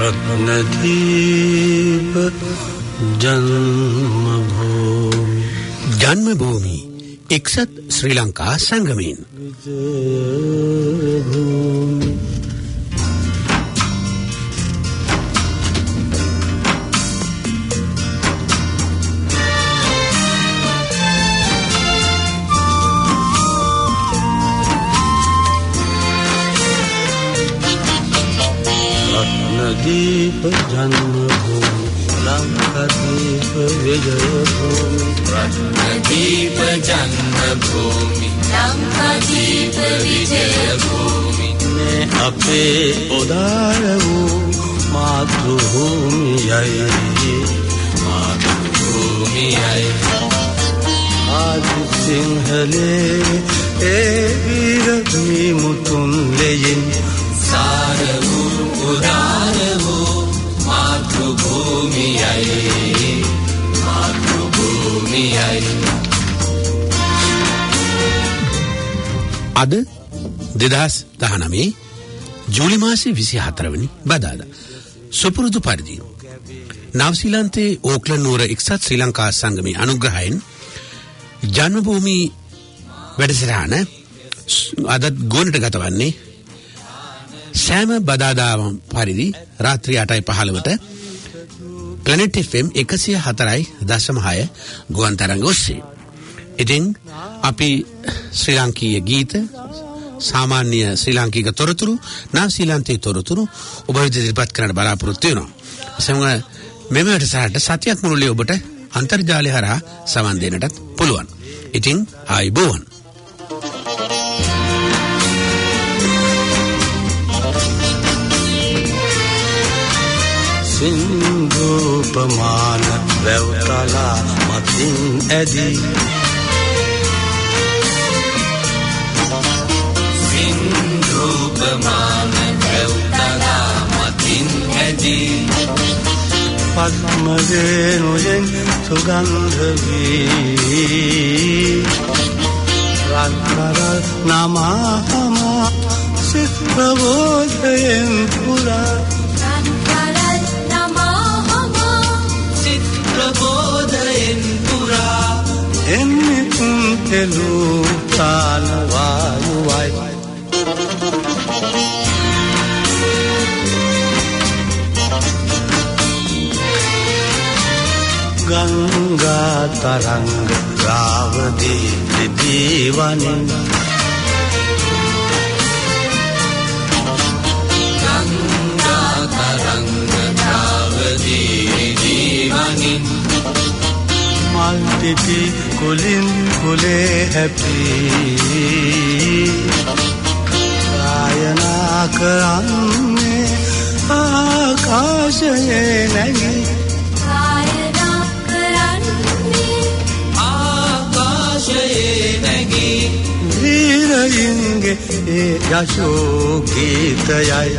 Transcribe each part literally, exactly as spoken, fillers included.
रत्नदीप जन्मभूमि जन्मभूमि एकसठ श्रीलंका संगमेन रत्नदीप जन्मभूमि लंकादीप विजयभूमि रत्नदीप जन्मभूमि लंकादीप विजयभूमि ने अपे उदार वो मातृभूमि मातृभूमि आज सिंहले ए वीरभूमि मुतुन लेयिन सारवु उदारवु मातृभूमि मातृभूमि අද දෙදහස් දහනවය ජූලි මාසයේ විසිහතර වෙනි බදාදා සුපුරුදු පරිදි නවසීලන්තයේ ඕක්ලන්ඩ් නුවර එක්සත් ශ්‍රී ලංකා සංගමේ අනුග්‍රහයෙන් ජන්මභූමි වැඩසටහන අදත් ගොනට ගතවන්නේ සෑම බදාදාම පරිදි රාත්‍රී අටයි පහළොවට ප්ලැනට් එෆ් එම් එකසිය හතරයි දශම හය ගුවන් තරංග ඔස්සේ. ඉතින් අපි ශ්‍රී ලාංකීය ගීත සාමාන්‍ය ශ්‍රී ලාංකික තොරතුරු නවසීලන්තයේ තොරතුරු ඔබ වෙත ඉදිරිපත් කරන්න බලාපොරොත්තු වෙනවා. සමග මෙම වැඩසටහනට සතියක් මුළුල්ලේ ඔබට අන්තර්ජාලය හරහා සවන් දෙන්නටත් පුළුවන්. ඉතින් ආයුබෝවන්. සින්දුපමාන වැව්තලා මතින් ඇදී සින්දුපමාන වැව්තලා මතින් ඇදී පද්මරේනුයෙන් සුගන්ධ වී රත්තරල් නමහම සිත් ප්‍රබෝධයෙන් පුරා ප්‍රබෝධයෙන් පුරා එන්නිතුන් තෙලූ තාලවායුවයි ගංගා තරංග රාවදී දිවනින් ගංගා තරංග රාවදී දිවනින් මල් පිපි කුලින් කුලේ හැපී ගායනා කරන්නේ ආකාශයේ නැගී ගායනා කරන්නේ ආකාශයේ නැගී වීරයින්ගේ ඒ යශෝ ගීතයයි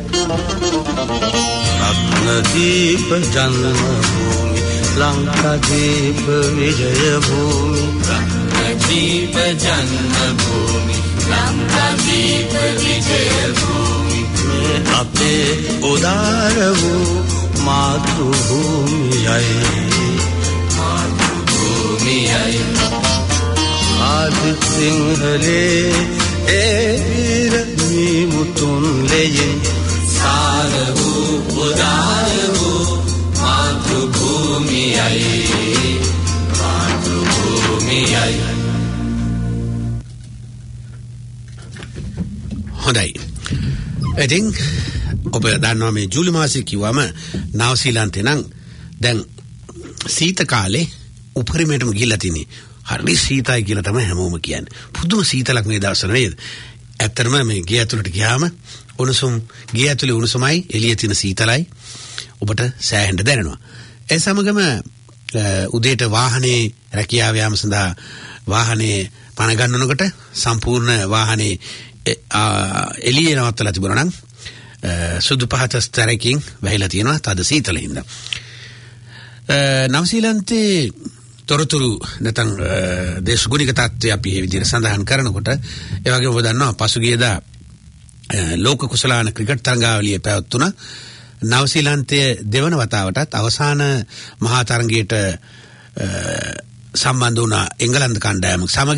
රත්නදීප ජන්මභූමි ලංකාදීප විජයභූමි රත්නදීප ජන්මභූමි ලංකාදීප විජයභූමි අපේ උදාර වූ මාතෘභූමියයි මාතෘභූමියයි ආදි සිංහලේ ඒ වීර නිමුතුන් ලෙයින් සාර වූ උදාර වූ මාතෘභූමියයි මාතෘභූමියයි. හොඳයි. ඉතින් ඔබ දන්නවා මේ ජූලි මාසයේ කිව්වම නවසීලන්තේ නම් දැන් සීත කාලේ උපරිමයටම ගිහිල්ලා තිනේ. හරි සීතයි කියලා තමයි හැමෝම කියන්නේ. පුදුම සීතලක් මේ දවස්වල නේද? ඇත්තටම මේ ගේ ඇතුළට ගියාම උණුසුම් ගේ ඇතුලේ උණුසුමයි එළියේ තියෙන සීතලයි ඔබට සෑහෙන්න දැනෙනවා. ඒ සමගම උදේට වාහනේ රැකියාව යාම සඳහා වාහනේ පණ ගන්නනකොට සම්පූර්ණ වාහනේ එළියේ නවත්තලා තිබුණා නම් සුදු පහත ස්තරකින් වැහිලා තියෙනවා තද සීතලින්ද. නවසීලන්තේ තොරතුරු නැත්නම් දේශගුණික තත්ත්වය අපි මේ විදිහට සඳහන් කරනකොට ඒ වගේම ඔබ දන්නවා පසුගියදා ලෝක කුසලාන ක්‍රිකට් තරගාවලිය පැවැත්වුණා නවසීලන්තයේ දෙවන වතාවටත් අවසාන මහා තරගයට සම්බන්ධ වුණ එංගලන්ත කණ්ඩායම සමග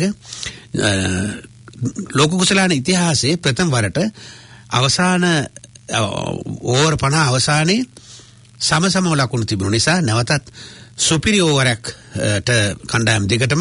ලෝක කුසලාන ඉතිහාසයේ ප්‍රථම වරට අවසාන ඕවර් පනහ අවසානයේ සම සමව ලකුණු තිබුණු නිසා නැවතත් සුපිරි ඕවරයකට කණ්ඩායම් දෙකටම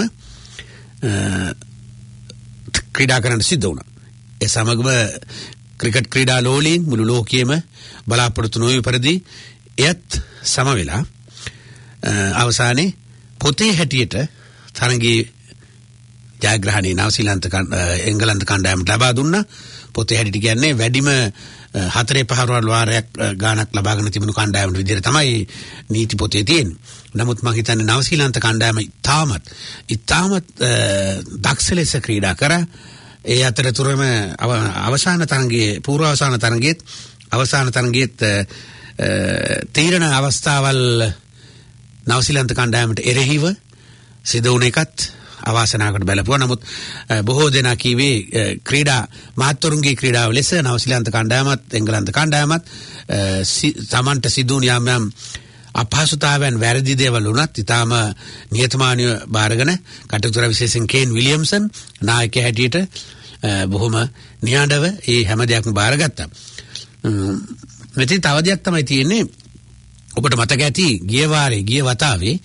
ක්‍රීඩා කරන්න සිද්ධ වුණා. ඒ සමගම ක්‍රිකට් ක්‍රීඩා ලෝලීන් මුළු ලෝකයේම බලාපොරොත්තු නොවි පරිදි එයත් සම වෙලා අවසානයේ පොතේ හැටියට තරගයේ ජයග්‍රහණය නවසීලන්ත එංගලන්ත කණ්ඩායමට ලබා දුන්නා. පොතේ හැටියට කියන්නේ වැඩිම හතරේ පහරවල් වාරයක් ගානක් ලබාගෙන තිබුණු කණ්ඩායමට විදිහට තමයි නීති පොතේ තියෙන්නේ. නමුත් මම හිතන්නේ නවසීලන්ත කණ්ඩායම ඉතාමත් ඉතාමත් දක්ෂ ලෙස ක්‍රීඩා කරා. ඒ අතරතුරම අවසාන තරගයේ පූර්ව අවසාන තරගයේත් අවසාන තරගයේත් තීරණ අවස්ථාවල් නවසීලන්ත කණ්ඩායමට එරෙහිව සිදු වුණ එකත් අවාසනාවකට බැලපුවා. නමුත් බොහෝ දෙනා කීවේ ක්‍රීඩා මහත්වරුන්ගේ ක්‍රීඩාව ලෙස නවසීලන්ත කණ්ඩායමත් එංගලන්ත කණ්ඩායමත් තමන්ට සිදු වුණ යම් යම් අපහසුතාවයන් වැරදි දේවල් වුණත් ඉතාම නිහතමානීව බාරගෙන කටයුතු කර විශේෂයෙන් කේන් විලියම්සන් නායකයා හැටියට බොහොම නිහඬව ඒ හැම දෙයක්ම බාරගත්තා. මෙතන තව දෙයක් තමයි තියෙන්නේ. ඔබට මතක ඇති ගිය වාරේ ගිය වතාවේ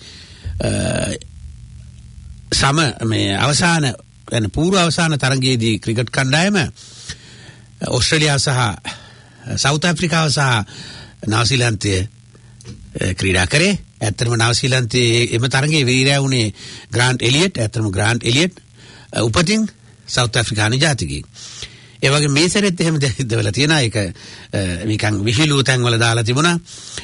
සම මේ අවසාන يعني පූර්ව අවසාන තරගයේදී ක්‍රිකට් කණ්ඩායම ඕස්ට්‍රේලියාව සහ සවුත් අප්‍රිකාව සහ නවසීලන්තයේ ක්‍රීඩා කරේ. ඇත්තටම නවසීලන්තයේ එම තරගයේ වීරයා වුණේ ග්‍රාන්ට් එලියට්. ඇත්තටම ග්‍රාන්ට් එලියට් උපතින් සවුත් අප්‍රිකානු ජාතිකයෙක්. ඒ වගේ මේ සැරෙත් එහෙම දෙයක් වෙලා තියෙනවා. ඒක නිකන් විහිළු තැන් වල දාලා තිබුණා.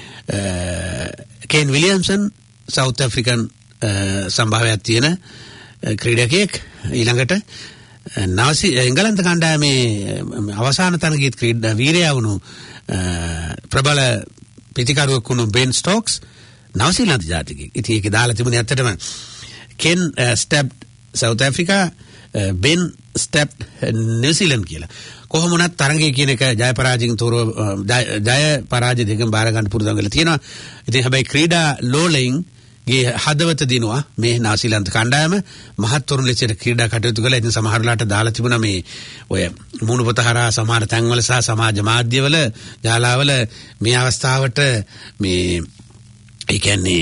කේන් විලියම්සන් සවුත් අප්‍රිකන් සම්භාවයක් තියෙන ක්‍රීඩකයෙක්. ඊළඟට නවසී එංගලන්ත කණ්ඩායමේ අවසාන තරගයේ ක්‍රීඩා වීරයා වුණු ප්‍රබල පිටිකරුවෙක් වුණු බෙන් ස්ටෝක්ස් නවසීලන්ත ජාතිකයෙක්. ඉතින් ඒක දාලා තිබුණේ ඇත්තටම කෙන් ස්ටැප් සවුත් අප්‍රිකා බෙන් ස්ටැප් නිව්සීලන්ත කියලා. කොහොම වුණත් තරගයේ කියන එක ජය පරාජයෙන් තොරව ජය පරාජය දෙකම බාර ගන්න පුරුදු වෙලා තියෙනවා. ඉතින් හැබැයි ක්‍රීඩා ලෝලෙන් ගේ හදවත දිනුවා මේ නවසීලන්ත කණ්ඩායම මහත්වරුන් ලෙස ක්‍රීඩා කටයුතු කළා. ඉතින් සමහරලාට දාලා තිබුණා මේ ඔය මුණුපොත හරහා සමහර තැන්වල සහ සමාජ මාධ්‍යවල ජාලාවල මේ අවස්ථාවට මේ ඒ කියන්නේ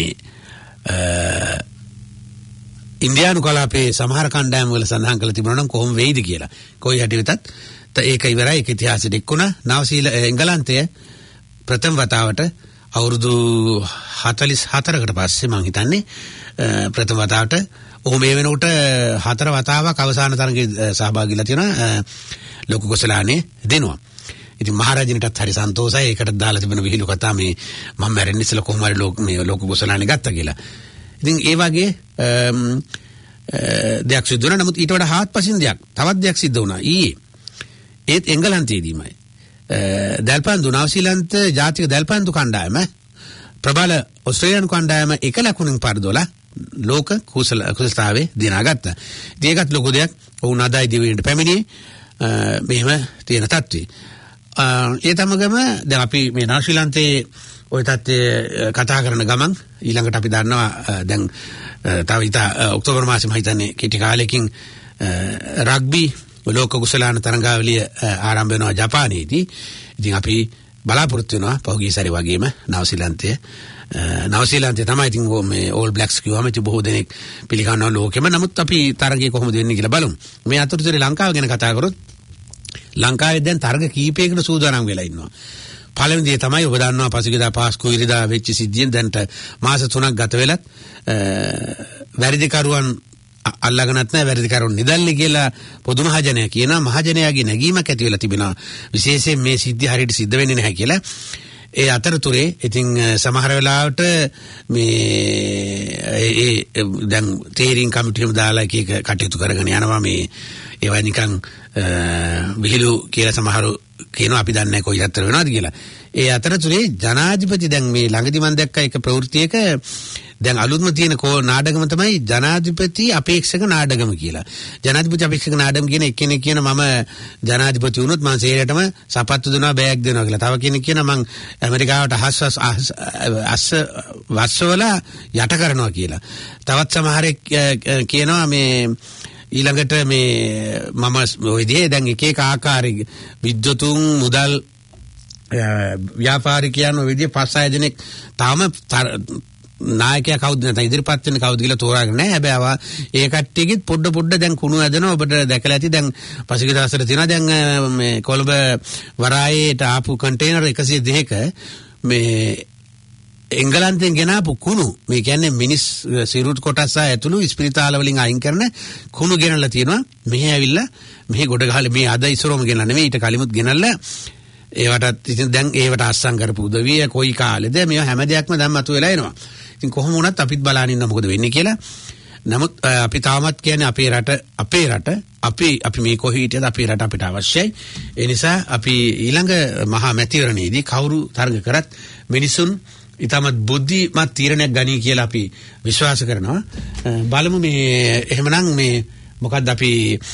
ඉන්දියානු කලාපයේ සමහර කණ්ඩායම් වල සඳහන් කරලා තිබුණා නම් කොහොම වෙයිද කියලා. කොයි හැටි වෙතත් ඒක ඉවරයි. ඒක ඉතිහාසෙට එක්කුණා. නවසීල එංගලන්තය ප්‍රථම වතාවට අවුරුදු හතළිස් හතරකට පස්සේ මම හිතන්නේ ප්‍රථම වතාවට ඔහු මේ වෙනකොට හතර වතාවක් අවසාන තරගයේ සහභාගීලා තියෙනවා ලෝක කුසලානේ දෙනවා. ඉතින් මහරජිනටත් හරි සන්තෝෂයි. ඒකට දාලා තිබෙන විහිළු කතා මේ මම මැරෙන්න ඉස්සෙල්ලා කොහොම හරි ලෝක මේ ලෝක කුසලානේ ගත්තා කියලා. ඉතින් ඒ වගේ දෙයක් සිද්ධ වුණා. නමුත් ඊට වඩා හාත්පසින් දෙයක් තවත් දෙයක් සිද්ධ වුණා ඊයේ. ඒත් එංගලන්තයේදීමයි. දැල්පන්දු නවසීලන්ත ජාතික දැල්පන්දු කණ්ඩායම ප්‍රබල ඕස්ට්‍රේලියානු කණ්ඩායම එක ලකුණින් පරදොලා ලෝක කුසල කුසලතාවේ දිනාගත්තා. ඉතින් ඒකත් ලොකු දෙයක්. ඔවුන් අදයි දිවෙන්නට පැමිණියේ මෙහෙම තියෙන තත්ත්වේ. ඒ තමගම දැන් අපි මේ නවසීලන්තයේ ඔය තත්ත්වය කතා කරන ගමන් ඊළඟට අපි දන්නවා දැන් තව ඉතා ඔක්තෝබර් මාසෙම හිතන්නේ කෙටි කාලෙකින් රග්බි ලෝක කුසලාන තරඟාවලිය ආරම්භ වෙනවා ජපානයේදී. ඉතින් අපි බලාපොරොත්තු වෙනවා පහුගිය සැරේ වගේම නවසීලන්තය නවසීලන්තය තමයි ඉතින් මේ ඕල් බ්ලැක්ස් කිව්වම ඉතින් බොහෝ දෙනෙක් පිළිගන්නවා ලෝකෙම. නමුත් අපි තරගය කොහොමද වෙන්නේ කියලා බලමු. මේ අතරතුරේ ලංකාව ගැන කතා කරොත් ලංකාවේ දැන් තරග කීපයකට සූදානම් වෙලා ඉන්නවා. පළවෙනි දේ තමයි ඔබ දන්නවා පසුගියදා පාස්කු ඉරිදා වෙච්ච සිද්ධියෙන් දැන්ට මාස තුනක් ගත වෙලත් වැරදිකරුවන් අල්ලගනත් නැහැ. වැරදිකරුවන් නිදල්ලි කියලා පොදු මහජනය කියනවා. මහජනයාගේ නැගීමක් ඇති වෙලා තිබෙනවා. විශේෂයෙන් මේ සිද්ධිය හරියට සිද්ධ වෙන්නේ නැහැ කියලා. ඒ අතරතුරේ ඉතින් සමහර වෙලාවට මේ ඒ දැන් තේරීම් කමිටුවෙම දාලා එක එක කටයුතු කරගෙන යනවා. මේ ඒවා නිකන් විහිළු කියලා සමහරු කියනවා අපි දන්නේ කොයි අතර වෙනවද කියලා. ඒ අතරතුරේ ජනාධිපති දැන් මේ ළඟදි මම දැක්ක එක ප්‍රවෘත්තියක දැන් අලුත්ම තියෙන කෝ නාටකම තමයි ජනාධිපති අපේක්ෂක නාටකම කියලා. ජනාධිපති අපේක්ෂක නාටකම කියන එක්කෙනෙක් කියන මම ජනාධිපති වුණොත් මම සේරටම සපත්තු දෙනවා බෑග් දෙනවා කියලා. තව කෙනෙක් කියන මම ඇමරිකාවට අහස් අස්ස වස්සවල යට කරනවා කියලා. තවත් සමහරෙක් කියනවා මේ ඊළඟට මේ මම ඔය දේ දැන් එක එක ආකාරයේ විද්වතුන් මුදල් ව්‍යාපාරිකයන් ඔය විදිහේ පස් හය දෙනෙක් තාම නායකයා කවුද නැත්නම් ඉදිරිපත් වෙන කවුද කියලා තෝරාගෙන නැහැ. හැබැයි ඒ කට්ටියගෙත් පොඩ පොඩ දැන් කුණු ඇදෙනවා. ඔබට දැකලා ඇති දැන් පසුගිය දවස්වල තියෙනවා දැන් මේ කොළඹ වරායේට ආපු කන්ටේනර් එකසිය දෙකක මේ එංගලන්තෙන් ගෙනාපු කුණු මේ කියන්නේ මිනිස් සිරුර් කොටස් ඇතුළු ස්පිරිතාල වලින් අයින් කරන කුණු ගෙනල්ලා තියෙනවා. මෙහි ඇවිල්ලා මෙහි ගොඩ ගහලා මේ අද ඉස්සරෝම ගෙනල්ලා නෙමෙයි ඊට කලිමුත් ගෙනල්ලා ඒවට ඉතින් දැන් ඒවට අස්සම් කරපු උදවිය කොයි කාලෙද මේවා හැම දෙයක්ම දැන් මතු වෙලා එනවා. ඉතින් කොහොම වුණත් අපිත් බලන්න ඉන්න මොකද වෙන්නේ කියලා. නමුත් අපි තාමත් කියන්නේ අපේ රට අපේ රට අපි අපි මේ කොහේ හිටියද අපේ රට අපිට අවශ්‍යයි. ඒ නිසා අපි ඊළඟ මහා මැතිවරණයේදී කවුරු තරඟ කරත් මිනිසුන් ඊටමත් බුද්ධිමත් තීරණයක් ගනී කියලා අපි විශ්වාස කරනවා. බලමු මේ එහෙමනම් මේ මොකද්ද අපි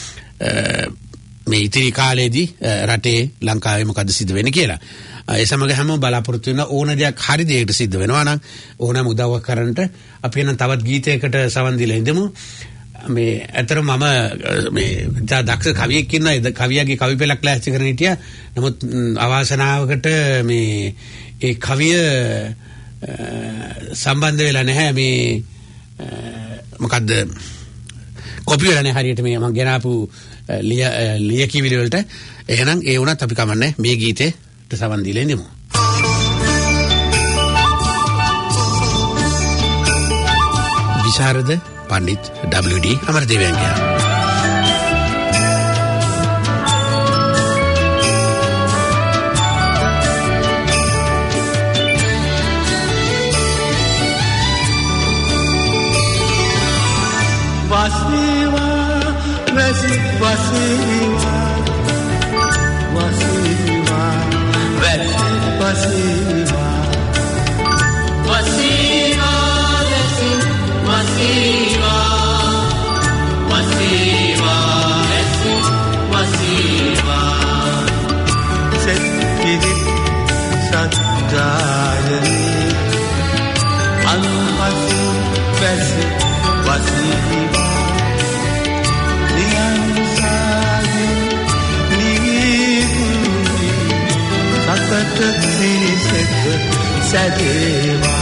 මේ ඉතිරි කාලේදී රටේ ලංකාවේ මොකද්ද සිද්ධ වෙන්නේ කියලා. ඒ සමග හැමෝම බලාපොරොත්තු වෙන ඕන දෙයක් හරි දෙයකට සිද්ධ වෙනවා නම් ඕනම උදව්වක් කරන්නට අපි එනම් තවත් ගීතයකට සවන් දීලා ඉඳමු. මේ අතර මම මේ දක්ෂ කවියෙක් ඉන්නවා. ඒ කවියාගේ කවි පෙළක් ලෑස්ති කරගෙන හිටියා. නමුත් අවාසනාවකට මේ ඒ කවිය සම්බන්ධ වෙලා නැහැ. මේ මොකද්ද කොපි වෙලා නැහැ හරියට මේ මම ගෙනාපු ලිය ලිය කිවිලි වලට. එහෙනම් ඒ වුණත් අපි කමන්නේ මේ ගීතේ සවන් දීලා ඉඳමු. විශාරද පණ්ඩිත් ඩබ්ලිව්.ඩී. අමරදේවයන් කියනවා. Wasiwa, wasi, wasiwa, wasiwa, wasi, wasiwa, wasiwa, wasi, wasiwa, wasiwa, wasi, wasiwa. set kiri satayani, anhasi, wasi, wasiwa. Sat sirisek sadeva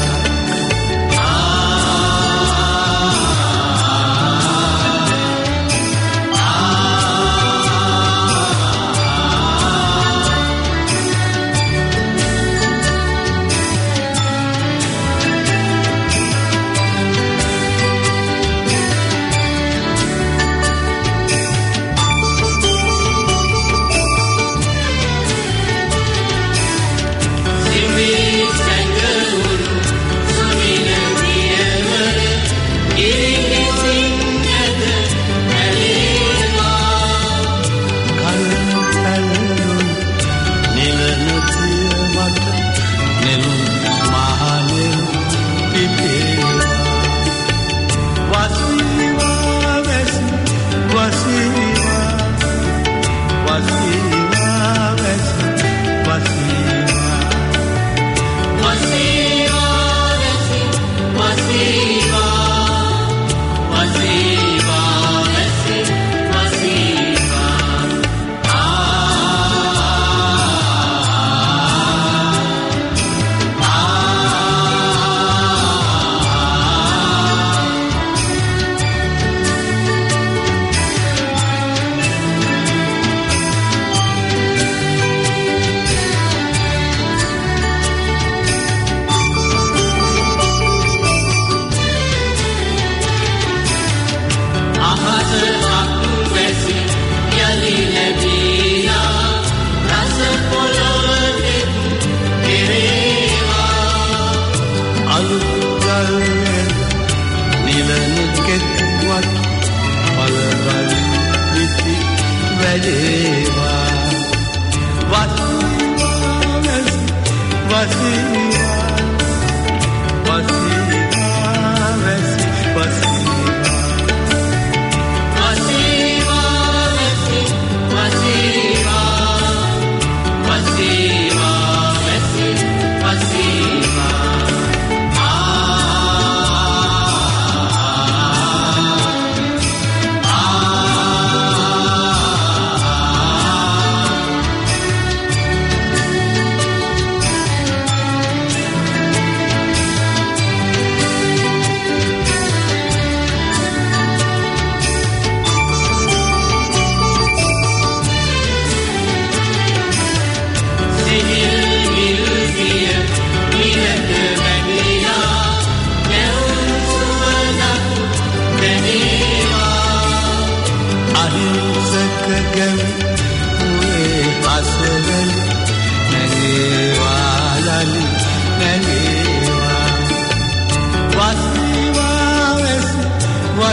Sanguru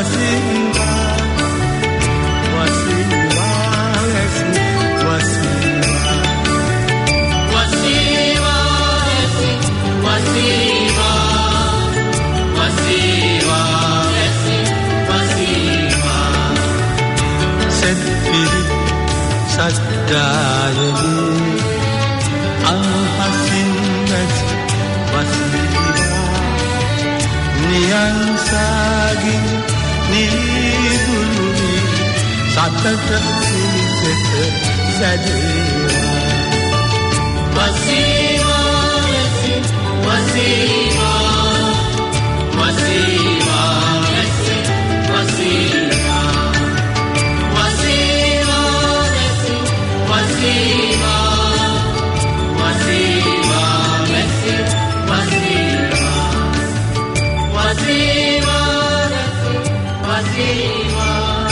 wasiva wasiva esi wasiva wasiva esi wasiva wasiva esi wasiva setpiri sattayani ahasin esi wasiva niyansagin niduluni සතට සිලිසෙත සැදේවා වසීවා ලෙසි වසීවා වසීවා ලෙසි වසීවා වසීවා ලෙසි වසීවා වසීවා ලෙසි වසීවා වසීවා ලෙසි වසීවා.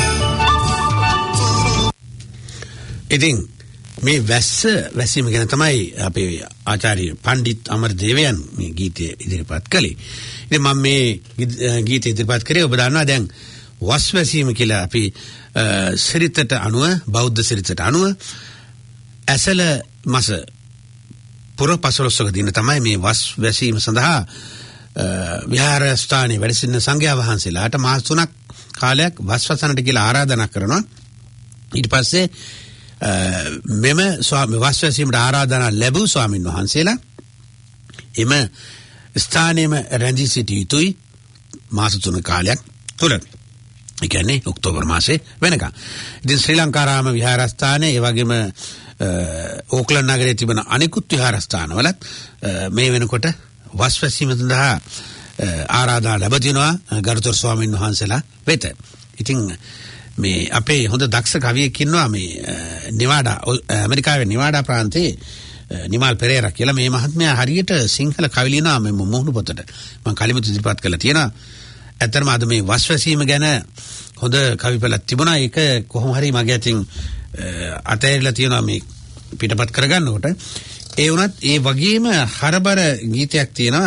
ඉතින් මේ වැස්ස වැසීම ගැන තමයි අපේ ආචාර්ය පණ්ඩිත් අමරදේවයන් මේ ගීතය ඉදිරිපත් කළේ. ඉතින් මම මේ ගීතය ඉදිරිපත් කරේ ඔබ දන්නවා දැන් වස් වැසීම කියලා අපි සිරිතට අනුව බෞද්ධ සිරිතට අනුව ඇසල මාස පුර පසළොස්වක දින තමයි මේ වස් වැසීම සඳහා විහාරස්ථානයේ වැඩ සිටින සංඝයා වහන්සේලාට මාස තුනක් කාලයක් වස් වසන්නට කියලා ආරාධනා කරනවා. ඊට පස්සේ මෙම ස්වාමි වස් වැසීමට ආරාධනා ලැබූ ස්වාමින් වහන්සේලා එම ස්ථානයේම රැඳී සිටිය යුතුයි මාස තුන කාලයක් තුළ. ඒ කියන්නේ ඔක්තෝබර් මාසේ වෙනකම්. ඉතින් ශ්‍රී ලංකාරාම විහාරස්ථානයේ ඒ වගේම ඕක්ලන්ඩ් නගරයේ තිබෙන අනෙකුත් විහාරස්ථානවලත් මේ වෙනකොට වස් වැසීම සඳහා ආරාධනා ලැබ තිනවා ගරුතර ස්වාමින් වහන්සේලා වෙත. ඉතින් මේ අපේ හොඳ දක්ෂ කවියෙක් ඉන්නවා මේ නිවාඩා ඇමරිකාවේ නිවාඩා ප්‍රාන්තයේ නිමාල් පෙරේරා කියලා. මේ මහත්මයා හරියට සිංහල කවි ලියනවා මේ මුහුණු පොතට. මම කලිමුත් ඉදිරිපත් කළා තියෙනවා. ඇත්තටම අද මේ වස් වැසීම ගැන හොඳ කවිපලක් තිබුණා. ඒක කොහොම හරි මගේ අතින් අතහැරලා තියෙනවා මේ පිටපත් කරගන්නකොට. ඒ වුණත් ඒ වගේම හරබර ගීතයක් තියෙනවා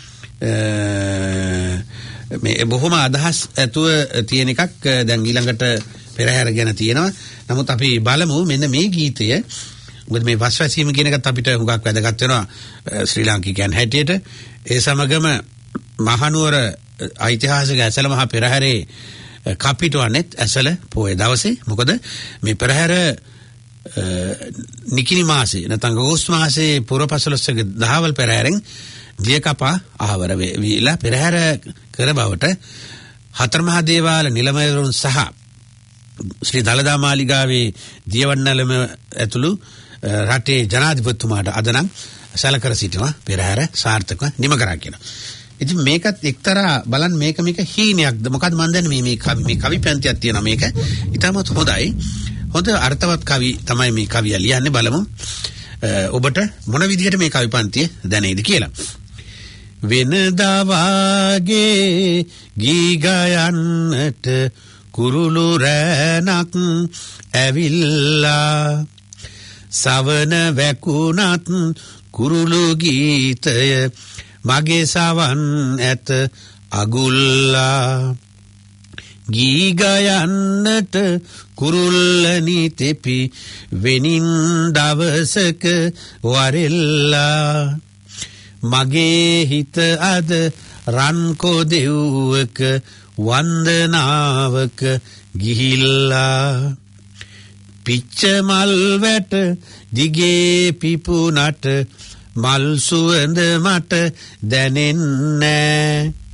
මේ බොහොම අදහස් ඇතුව තියෙන එකක් දැන් ඊළඟට පෙරහැර ගැන තියෙනවා. නමුත් අපි බලමු මෙන්න මේ ගීතය. මොකද මේ වස් වැසීම කියන එකත් අපිට හුඟක් වැදගත් වෙනවා ශ්‍රී ලාංකිකයන් හැටියට. ඒ සමගම මහනුවර ඓතිහාසික ඇසල මහ පෙරහැරේ කපිටුවන්නේත් ඇසල පොය දවසේ. මොකද මේ පෙරහැර නිකිනි මාසේ නැත්නම් අගෝස්තු මාසේ පුරපසළොස්වක දහවල් පෙරහැරෙන් දියකපා ආවර වේලා පෙරහැර කර බවට හතර මහා දේවාල නිලමේරුන් සහ ශ්‍රී දලදා මාලිගාවේ දියවන්නලම ඇතුළු රටේ ජනාධිපතිතුමාට අදනම් සැලකර සිටිනවා පෙරහැර සාර්ථකව නිම කරා කියලා. ඉතින් මේකත් එක්තරා බලන්න මේක මේක හීනයක්ද මොකද මන් දන්නේ මේ මේ කවි මේ කවි පැන්තියක් තියෙනවා මේක. ඊටමත් හොඳයි. හොඳ අර්ථවත් කවි තමයි මේ කවිය ලියන්නේ. බලමු ඔබට මොන විදිහට මේ කවි පන්තිය දැනේද කියලා. වෙනදා වාගේ ගී ගයන්නට කුරුළු රැණක් ඇවිල්ලා සවන වැකුණත් කුරුළු ගීතය මගේ සවන් ඇත අගුල්ලා ගී ගයන්නට කුරුල්ලනි තෙපි වෙනින් දවසක වරෙල්ලා මගේ හිත අද රන්කෝ දෙව්වක වන්දනාවක ගිහිල්ලා පිච්ච මල් වැට දිගේ පිපුණට මල් සුවඳ මට දැනෙන්නේ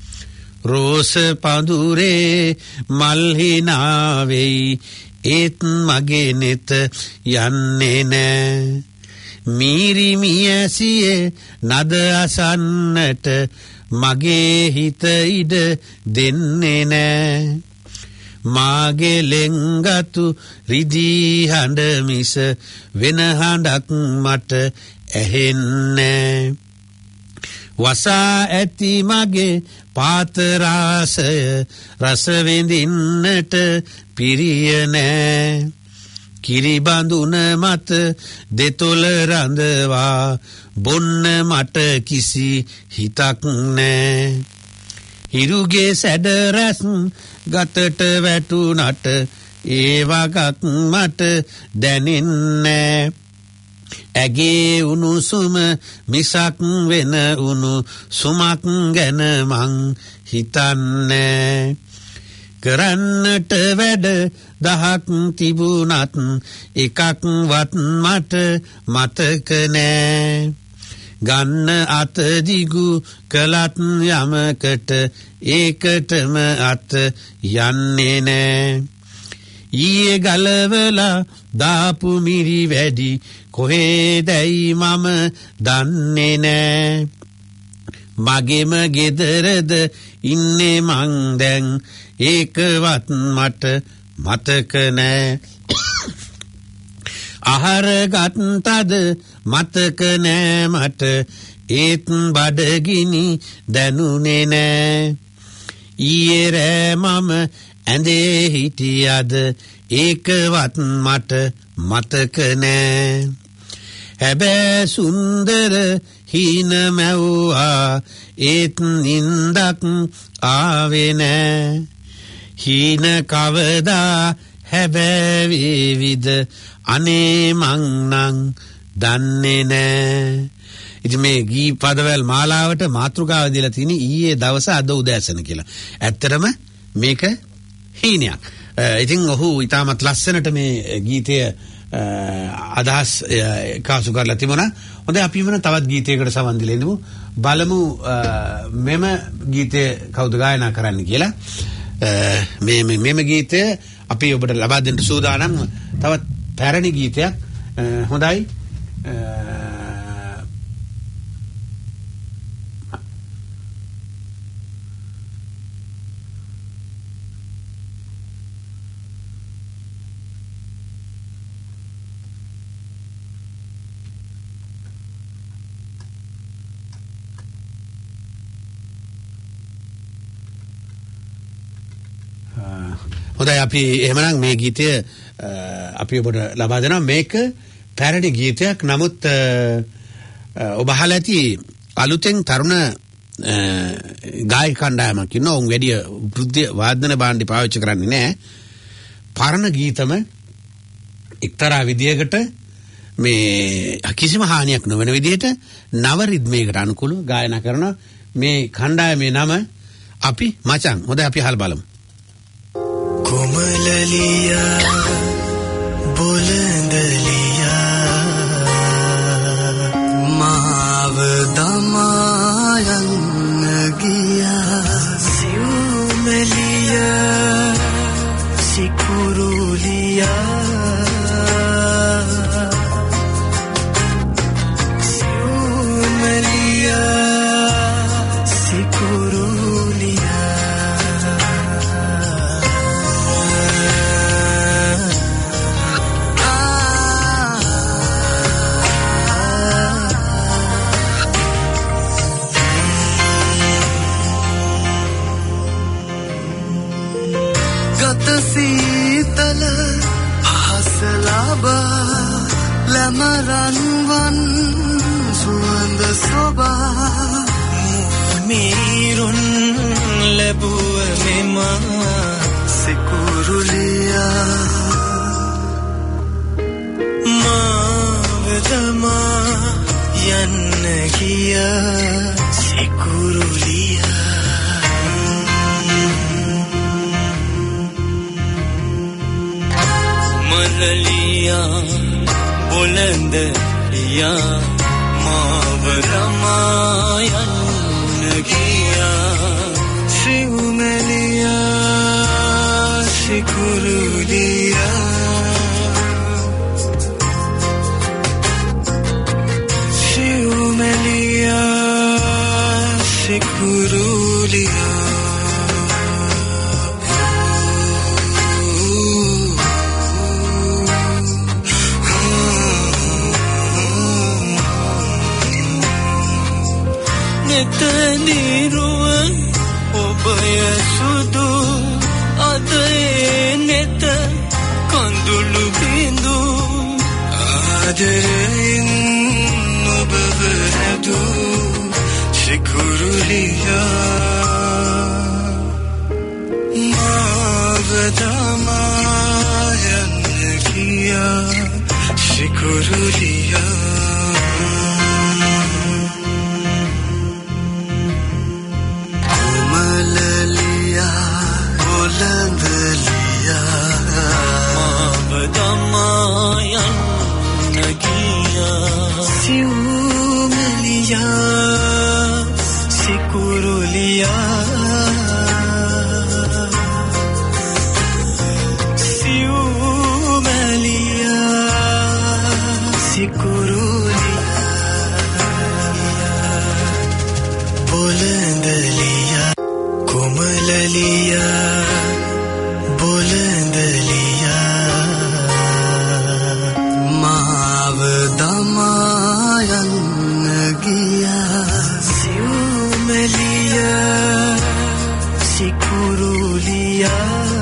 රෝස පඳුරේ මල් හිනාවෙයි ඒත් මගේ නෙත යන්නේ නෑ මීරිමියසියේ නද අසන්නට මගේ හිත ඉඩ දෙන්නේ නෑ මාගේ ලෙන්ගතු රිදී හඬ මිස වෙන හඬක් මට ඇහෙන්නේ වසා ඇති මගේ පාතරාසය රස විඳින්නට පිරිය නෑ කිරිබඳුන මත දෙතොල රඳවා බොන්න මට කිසි හිතක් නෑ හිරුගේ සැඩ රැස් ගතට වැටුනට ඒ වගක් මට දැනෙන්නේ ඇගේ උණුසුම මිසක් වෙන උණු සුමක් ගැන මං හිතන්නේ කරන්නට වැඩ දහක් තිබුණත් එකක්වත් මට මතක නෑ ගන්න අත දිගු කළත් යමකට ඒකටම අත යන්නේ නෑ ඊයේ ගලවලා දාපු මිරි වැඩි කොහෙදයි මම දන්නේ නෑ මගේම ගෙදරද ඉන්නේ මං දැන් ඒකවත් මට මතක නෑ ආහාර ගත්තද මතක නෑ මට ඒත් බඩගිනි දැනුනේ නෑ ඊයේ රෑ මම ඇඳේ හිටියද ඒකවත් මට මතක නෑ හැබැයි සුන්දර හීන මැව්වා ඒත් නින්දක් ආවේ නෑ හීන කවදා හැබැයි විද අනේ මං නං දන්නේ නෑ ඉතින් මේ ගී පදවැල් මාලාවට මාතෘකාව දීලා තියෙන්නේ ඊයේ දවස අද උදෑසන කියලා. ඇත්තටම මේක හීනයක්. ඉතින් ඔහු ඊටමත් ලස්සනට මේ ගීතය අදහස් කාසු කරලා තිබුණා. හොඳයි අපි වෙන තවත් ගීතයකට සවන් දීලා ඉඳමු. බලමු මෙම ගීතය කවුද ගායනා කරන්න කියලා. මේ මෙම ගීතය අපි ඔබට ලබා දෙන්න සූදානම් තවත් පැරණි ගීතයක්. හොඳයි. හොඳයි අපි එහෙමනම් මේ ගීතය අපි ඔබට ලබා දෙනවා මේක පැරණි ගීතයක් නමුත් ඔබ අහලා ඇති අලුතෙන් තරුණ ගායක කණ්ඩායමක් ඉන්නවා උන් වැඩි වෘද්ධ වාදන භාණ්ඩ පාවිච්චි කරන්නේ නැහැ පරණ ගීතම එක්තරා විදියකට මේ කිසිම හානියක් නොවන විදිහට නව රිද්මයකට අනුකූලව ගායනා කරන මේ කණ්ඩායමේ නම අපි මචං හොඳයි අපි අහලා බලමු कोमललिया बुलंदलिया माव दमायन गिया सिउमलिया सिकुरुलिया सिउमलिया सिकुरुलिया සීතල ආසලාබා ලමරන්වන් සුවඳ සොබා මීරුන් ලැබුව මෙම සිකුරුලියා මාවදමා යන්න ගිය සිකුරුලියා लिया बुलंद लिया माव रमायन किया शिव में लिया शिकुरु लिया शिव में लिया शिकुरु लिया නිරුවන් ඔබය සුදු අදේ නෙත කඳුළු බිඳු ආදරයෙන් ඔබව නැදු සිකුරුලියා දමායන්න ගියා සිකුරුලියා කොමලලියා කොළඹලියා මාව දමායන්න ගියා සිවුමලියා සිකුරුලියා Bolendaliya, komalaliya, bolendaliya, maav damayan giya, siumaliya, sikuruliya,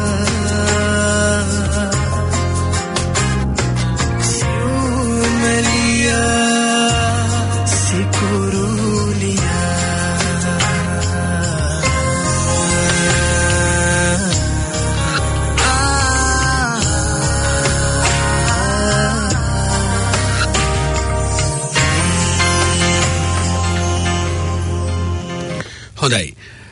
siumaliya, sikuruliya. හොඳයි.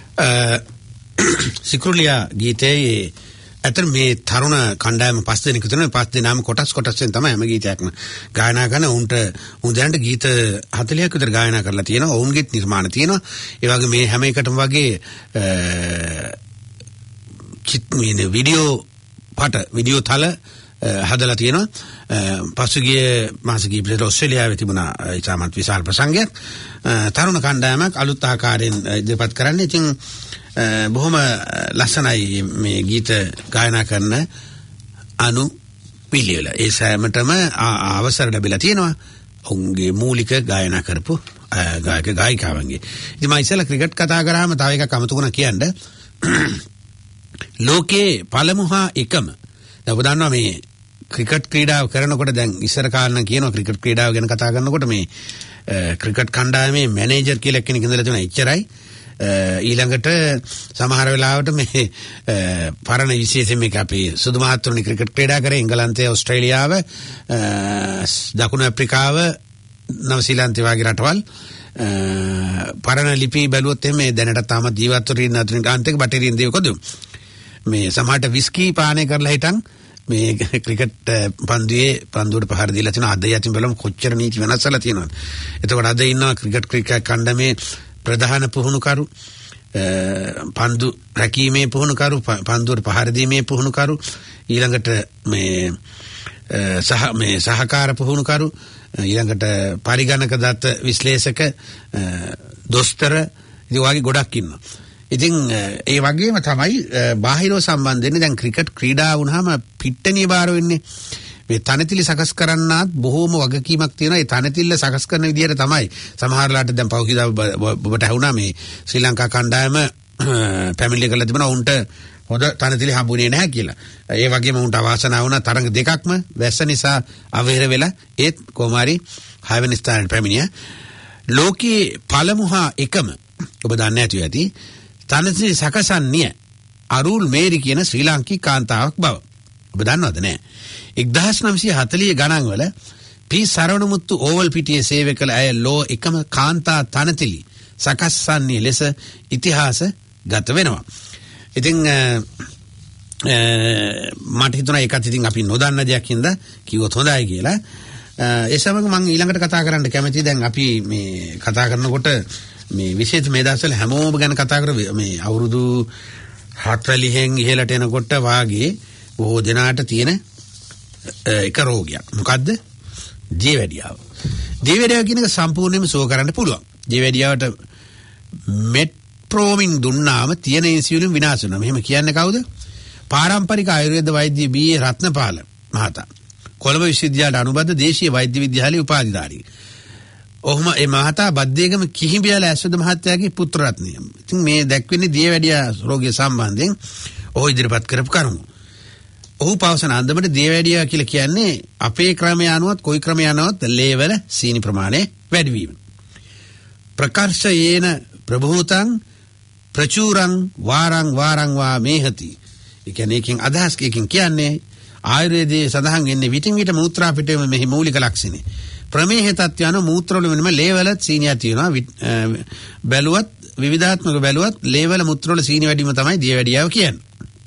සිකුරුලියා ගීතයේ අතර මේ තරුණ කණ්ඩායම පස් දෙනෙක් විතර පස් දෙනාම කොටස් කොටස්ෙන් තමයි හැම ගීතයක්ම ගායනා කරන. උන්ට උන් දැනට ගීත හතළිහක් විතර ගායනා කරලා තියෙනවා. ඔවුන්ගේත් නිර්මාණ තියෙනවා. ඒ වගේ මේ හැම එකටම වගේ චිත් මේ වීඩියෝ පාට වීඩියෝ තල හදලා තියෙනවා. පසුගිය මාස කිහිපයකට ඔස්ට්‍රේලියාවේ තිබුණා ඉතාමත් විශාල ප්‍රසංගයක්. තරුණ කණ්ඩායමක් අලුත් ආකාරයෙන් ඉදිරිපත් කරන්නේ. ඉතින් බොහොම ලස්සනයි මේ ගීත ගායනා කරන අනු පිළිවෙල. ඒ සෑමටම අවසර ලැබිලා තියෙනවා. ඔවුන්ගේ මූලික ගායනා කරපු ගායක ගායිකාවන්ගේ. ඉතින් මම ඉස්සෙල්ලා ක්‍රිකට් කතා කරාම තව එකක් අමතකුණා කියන්න. ලෝකේ පළමු හා එකම දැන් ඔබ දන්නවා මේ ක්‍රිකට් ක්‍රීඩාව කරනකොට දැන් ඉස්සර කාලේ කියනවා ක්‍රිකට් ක්‍රීඩාව ගැන කතා කරනකොට මේ ක්‍රිකට් කණ්ඩායමේ මැනේජර් කියලා කෙනෙක් ඉඳලා තියෙනවා. එච්චරයි. ඊළඟට සමහර වෙලාවට මේ පරණ විශේෂයෙන් මේක අපේ සුදු මහත්තුරුනි ක්‍රිකට් ක්‍රීඩා කරේ එංගලන්තය, ඕස්ට්‍රේලියාව, දකුණු අප්‍රිකාව, නවසීලන්තය වගේ රටවල් පරණ ලිපි බැලුවොත් එමේ දැනට තාම ජීවත් වෙන අතුරුකාන්තයක බටේරියන් දේවකද මේ සමහරට විස්කි පානය කරලා හිටන් මේ ක්‍රිකට් පන්දුවේ පන්දුවට පහර දීලා තිනවා. අද යටින් බලමු කොච්චර නීති වෙනස්ලා තියෙනවද. එතකොට අද ඉන්නවා ක්‍රිකට් ක්‍රිකට් කණ්ඩායමේ ප්‍රධාන පුහුණුකරු, පන්දු රැකීමේ පුහුණුකරු, පන්දුවට පහර දීමේ පුහුණුකරු, ඊළඟට මේ සහ මේ සහකාර පුහුණුකරු, ඊළඟට පරිගණක දත්ත විශ්ලේෂක, දොස්තර, ඉතින් වගේ ගොඩක් ඉන්නවා. ඉතින් ඒ වගේම තමයි බාහිරව සම්බන්ධ වෙන්නේ. දැන් ක්‍රිකට් ක්‍රීඩාව වුණාම පිට්ටනිය බාර වෙන්නේ. මේ තනතිලි සකස් කරන්නත් බොහෝම වගකීමක් තියෙනවා. ඒ තනතිල්ල සකස් කරන විදිහට තමයි සමහරලාට දැන් පෞකිදා ඔබට ඇහුණා මේ ශ්‍රී ලංකා කණ්ඩායම පැමිණිලි කරලා තිබුණා උන්ට හොඳ තනතිලි හම්බුනේ නැහැ කියලා. ඒ වගේම උන්ට අවාසනාව වුණා තරඟ දෙකක්ම වැස්ස නිසා අවහිර වෙලා ඒත් කොමාරි හයවෙනි ස්ථානයට පැමිණියා. ලෝකයේ පළමු හා එකම ඔබ දන්නේ නැතුව ඇති තනතිලි සකසන්නේ අරුල් මේරි කියන ශ්‍රී ලාංකික කාන්තාවක් බව. ඔබ දන්නවද නැහැ? එක්දහස් නවසිය හතළිහ ගණන් වල පී සරවණමුත්තු ඕවල් පිටියේ සේවය කළ අය ලෝ එකම කාන්තා තනතිලි සකස්සන්නේ ලෙස ඉතිහාස ගත වෙනවා. ඉතින් මට හිතුණා ඒකත් ඉතින් අපි නොදන්න දෙයක් හින්දා කිව්වොත් හොඳයි කියලා. ඒ සමග මම ඊළඟට කතා කරන්න කැමතියි. දැන් අපි මේ කතා කරනකොට මේ විශේෂ මේ දවස්වල හැමෝම ගැන කතා කර මේ අවුරුදු හත්වැලිහෙන් ඉහළට එනකොට වාගේ බොහෝ දෙනාට තියෙන එක රෝගයක්. මොකද්ද? ජීවැඩියාව. ජීවැඩියාව කියන එක සම්පූර්ණයෙන්ම සුව කරන්න පුළුවන්. ජීවැඩියාවට මෙට්‍රෝමින් දුන්නාම තියෙන ඉන්සියුලින් විනාශ වෙනවා. මෙහෙම කියන්නේ කවුද? පාරම්පරික ආයුර්වේද වෛද්‍ය බී ඒ රත්නපාල මහතා. කොළඹ විශ්වවිද්‍යාලයට අනුබද්ධ දේශීය වෛද්‍ය විද්‍යාලයේ උපාධිධාරී. ඔහුම ඒ මහතා බද්දේගම කිහිඹියාල ඇස්වද මහත්තයාගේ පුත්‍ර රත්නය. ඉතින් මේ දැක්වෙන්නේ දියවැඩියා රෝගය සම්බන්ධයෙන් ඔහු ඉදිරිපත් කරපු කරුණු. ඔහු පවසන අන්දමට දියවැඩියා කියලා කියන්නේ අපේ ක්‍රමය අනුවත් කොයි ක්‍රමය අනුවත් ලේවල සීනි ප්‍රමාණය වැඩි වීම. ප්‍රකර්ෂයේන ප්‍රභූතං ප්‍රචූරං වාරං වාරං වා මේහති. ඒ කියන්නේ එකකින් අදහස් එකකින් කියන්නේ ආයුර්වේදයේ සඳහන් වෙන්නේ විටින් විට මූත්‍රා පිටේම මෙහි මූලික ලක්ෂණේ. ප්‍රමේහ තත්ත්වය අනුව මූත්‍රවල වෙනම ලේවල සීනියක් තියෙනවා. බැලුවත් විවිධාත්මක බැලුවත් ලේවල මූත්‍රවල සීනි වැඩිම තමයි දියවැඩියාව කියන්නේ.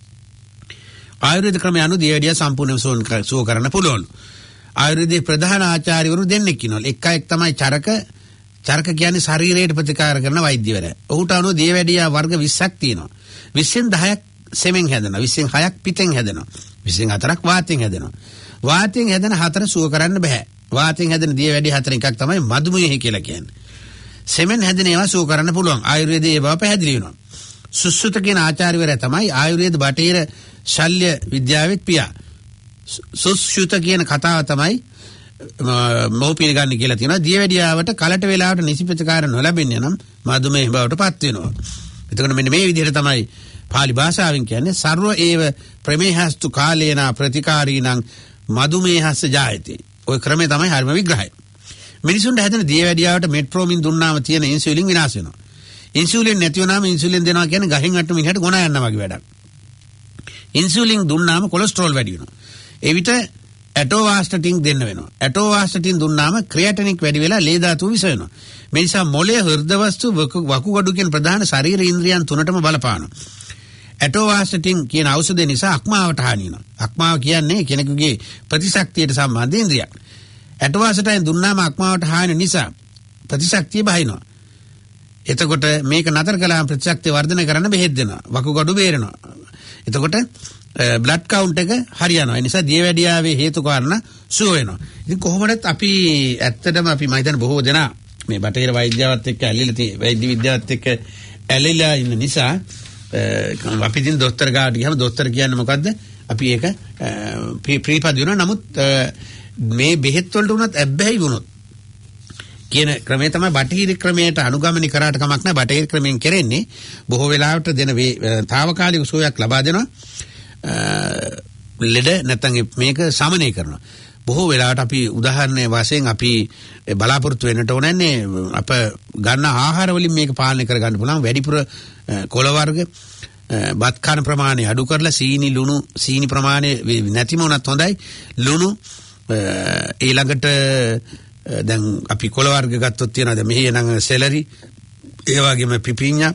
ආයුර්වේද ක්‍රමය අනුව දියවැඩියාව සම්පූර්ණයෙන් සුව කරන්න පුළුවන්. ආයුර්වේදයේ ප්‍රධාන ආචාර්යවරු දෙන්නෙක් ඉන්නවා. එක එක තමයි චරක චරක කියන්නේ ශරීරයට ප්‍රතිකාර කරන වෛද්‍යවරයා. ඔහුට අනුව දියවැඩියාව වර්ග විස්සක් තියෙනවා. විස්සෙන් දහයක් සෙමෙන් හැදෙනවා. විස්සෙන් හයක් පිටෙන් හැදෙනවා. විස්සෙන් හතරක් වාතයෙන් හැදෙනවා. වාතයෙන් හැදෙන හතර සුව කරන්න බෑ. වාතයෙන් හැදෙන දියවැඩිය හතර එකක් තමයි මధుමේහ කියලා කියන්නේ. සෙමෙන් හැදෙන ඒවා සුව කරන්න පුළුවන්. ආයුර්වේදයේ ඒ බව පැහැදිලි වෙනවා. සුසුත කියන ආචාර්යවරයා තමයි ආයුර්වේද බටහිර ශල්‍ය විද්‍යාවේ පියා. සුසුත කියන කතාව තමයි මොහු පිළිගන්නේ කියලා තියෙනවා. දියවැඩියාවට කලට වේලාවට නිසි ප්‍රතිකාර නොලැබෙන්නේ නම් මధుමේහ බවට පත් වෙනවා. එතකොට මෙන්න මේ විදිහට තමයි පාලි භාෂාවෙන් කියන්නේ සර්ව ඒව ප්‍රමේහස්තු කාලේන ප්‍රතිකාරීණං මధుමේහස්ස ජායති. ඔය ක්‍රමය තමයි හරිම විග්‍රහය. මිනිසුන්ට හැදෙන දියවැඩියාවට මෙට්‍රෝමින් දුන්නාම තියෙන ඉන්සියුලින් විනාශ වෙනවා. ඉන්සියුලින් නැති වුණාම ඉන්සියුලින් දෙනවා කියන්නේ ගහෙන් අට්ටු මිනිහට ගොනා යනවා වගේ වැඩක්. ඉන්සියුලින් දුන්නාම කොලෙස්ටරෝල් වැඩි වෙනවා. ඒ විට ඇටෝවාස්ටටින් දෙන්න වෙනවා. ඇටෝවාස්ටටින් දුන්නාම ක්‍රියැටිනික් වැඩි වෙලා ලේ ධාතුව විස වෙනවා. මේ නිසා මොළයේ හෘද වස්තු වකුගඩු කියන ප්‍රධාන ශරීර ඉන්ද්‍රියන් තුනටම බලපානවා. ඇටෝවාස්ටටින් කියන ඖෂධය නිසා අක්මාවට හානි වෙනවා. අක්මාව කියන්නේ කෙනෙකුගේ ප්‍රතිශක්තියට සම්බන්ධ ඉන්ද්‍රියක්. ඇටෝවාස්ටටින් දුන්නාම අක්මාවට හානි නිසා ප්‍රතිශක්තිය බහිනවා. එතකොට මේක නතර කළාම ප්‍රතිශක්තිය වර්ධනය කරන්න බෙහෙත් දෙනවා. වකුගඩු බේරෙනවා. එතකොට බ්ලඩ් කවුන්ට් එක හරියනවා. ඒ නිසා දියවැඩියාවේ හේතු කාරණා සුව වෙනවා. ඉතින් කොහොමදත් අපි ඇත්තටම අපි මම හිතන්නේ බොහෝ දෙනා මේ බටහිර වෛද්‍යාවත් එක්ක ඇලිලා තියෙන වෛද්‍ය විද්‍යාවත් එක්ක ඇලිලා ඉන්න නිසා අපි ඉතින් දොස්තර ගාවට ගියාම දොස්තර කියන්නේ මොකද්ද? අපි ඒක ප්‍රීපද වෙනවා. නමුත් මේ බෙහෙත් වලට උනත් ඇබ්බැහි වුණොත් කියන ක්‍රමය තමයි බටහිර ක්‍රමයට අනුගමනය කරාට කමක් නැහැ. බටහිර ක්‍රමයෙන් කරන්නේ බොහෝ වෙලාවට දෙන తాවකාලික සුවයක් ලබා දෙනවා. ලෙඩ නැත්නම් මේක සමනය කරනවා. බොහෝ වෙලාවට අපි උදාහරණයක් වශයෙන් අපි බලාපොරොත්තු වෙන්නට ඕනන්නේ අප ගන්න ආහාර වලින් මේක පාලනය කර ගන්න පුළුවන්. වැඩිපුර කොළ වර්ග බත් කන ප්‍රමාණය අඩු කරලා සීනි ලුණු සීනි ප්‍රමාණය නැතිම උනත් හොඳයි. ලුණු ඊළඟට දැන් අපි කොළ වර්ග ගත්තොත් තියෙනවා මෙහි නම් සෙලරි ඒ වගේම පිපිඤ්ඤා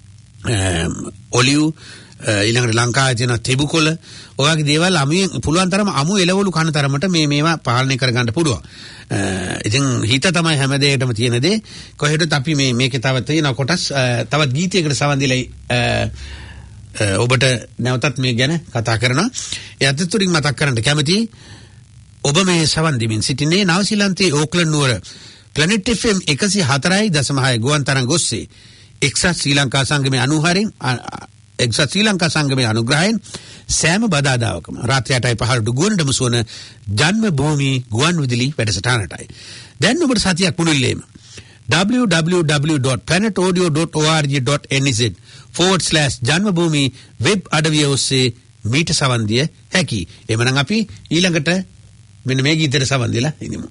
ඔලිව් ඊළඟට ලංකාවේ තියෙන තෙබුකොළ ඔය වගේ දේවල් අමුයෙන් පුළුවන් තරම අමු එළවලු කන තරමට මේ මේවා පාලනය කර ගන්න පුළුවන්. ඉතින් හිත තමයි හැම දෙයකටම තියෙන දේ. කොහෙටත් අපි මේ මේකේ තව තියෙන කොටස් තවත් ගීතයකට සවන් දීලා ඔබට නැවතත් මේ ගැන කතා කරනවා. ඒ අතරතුරින් මතක් කරන්න කැමතියි ඔබ මේ සවන් දෙමින් සිටින්නේ නවසීලන්තයේ ඕක්ලන්ඩ් නුවර ප්ලැනට් එෆ් එම් එකසිය හතරයි දශම හය ගුවන් තරංග ඔස්සේ එක්සත් ශ්‍රී ලංකා සංගමයේ අනුහාරයෙන් එක්සත් ශ්‍රී ලංකා සංගමයේ අනුග්‍රහයෙන් සෑම බදාදාවකම රාත්‍රී අටයි පහළට ගුවන්ට මුසවන ජන්ම භූමි ගුවන් විදුලි වැඩසටහනටයි. දැන් ඔබට සතියක් මුළුල්ලේම w w w dot planet audio dot org dot n z forward slash Janmabhoomi web අඩවිය ඔස්සේ මීට සවන් දිය හැකි. එමනම් අපි ඊළඟට මෙන්න මේ ගීතයට සවන් දීලා ඉනිමු.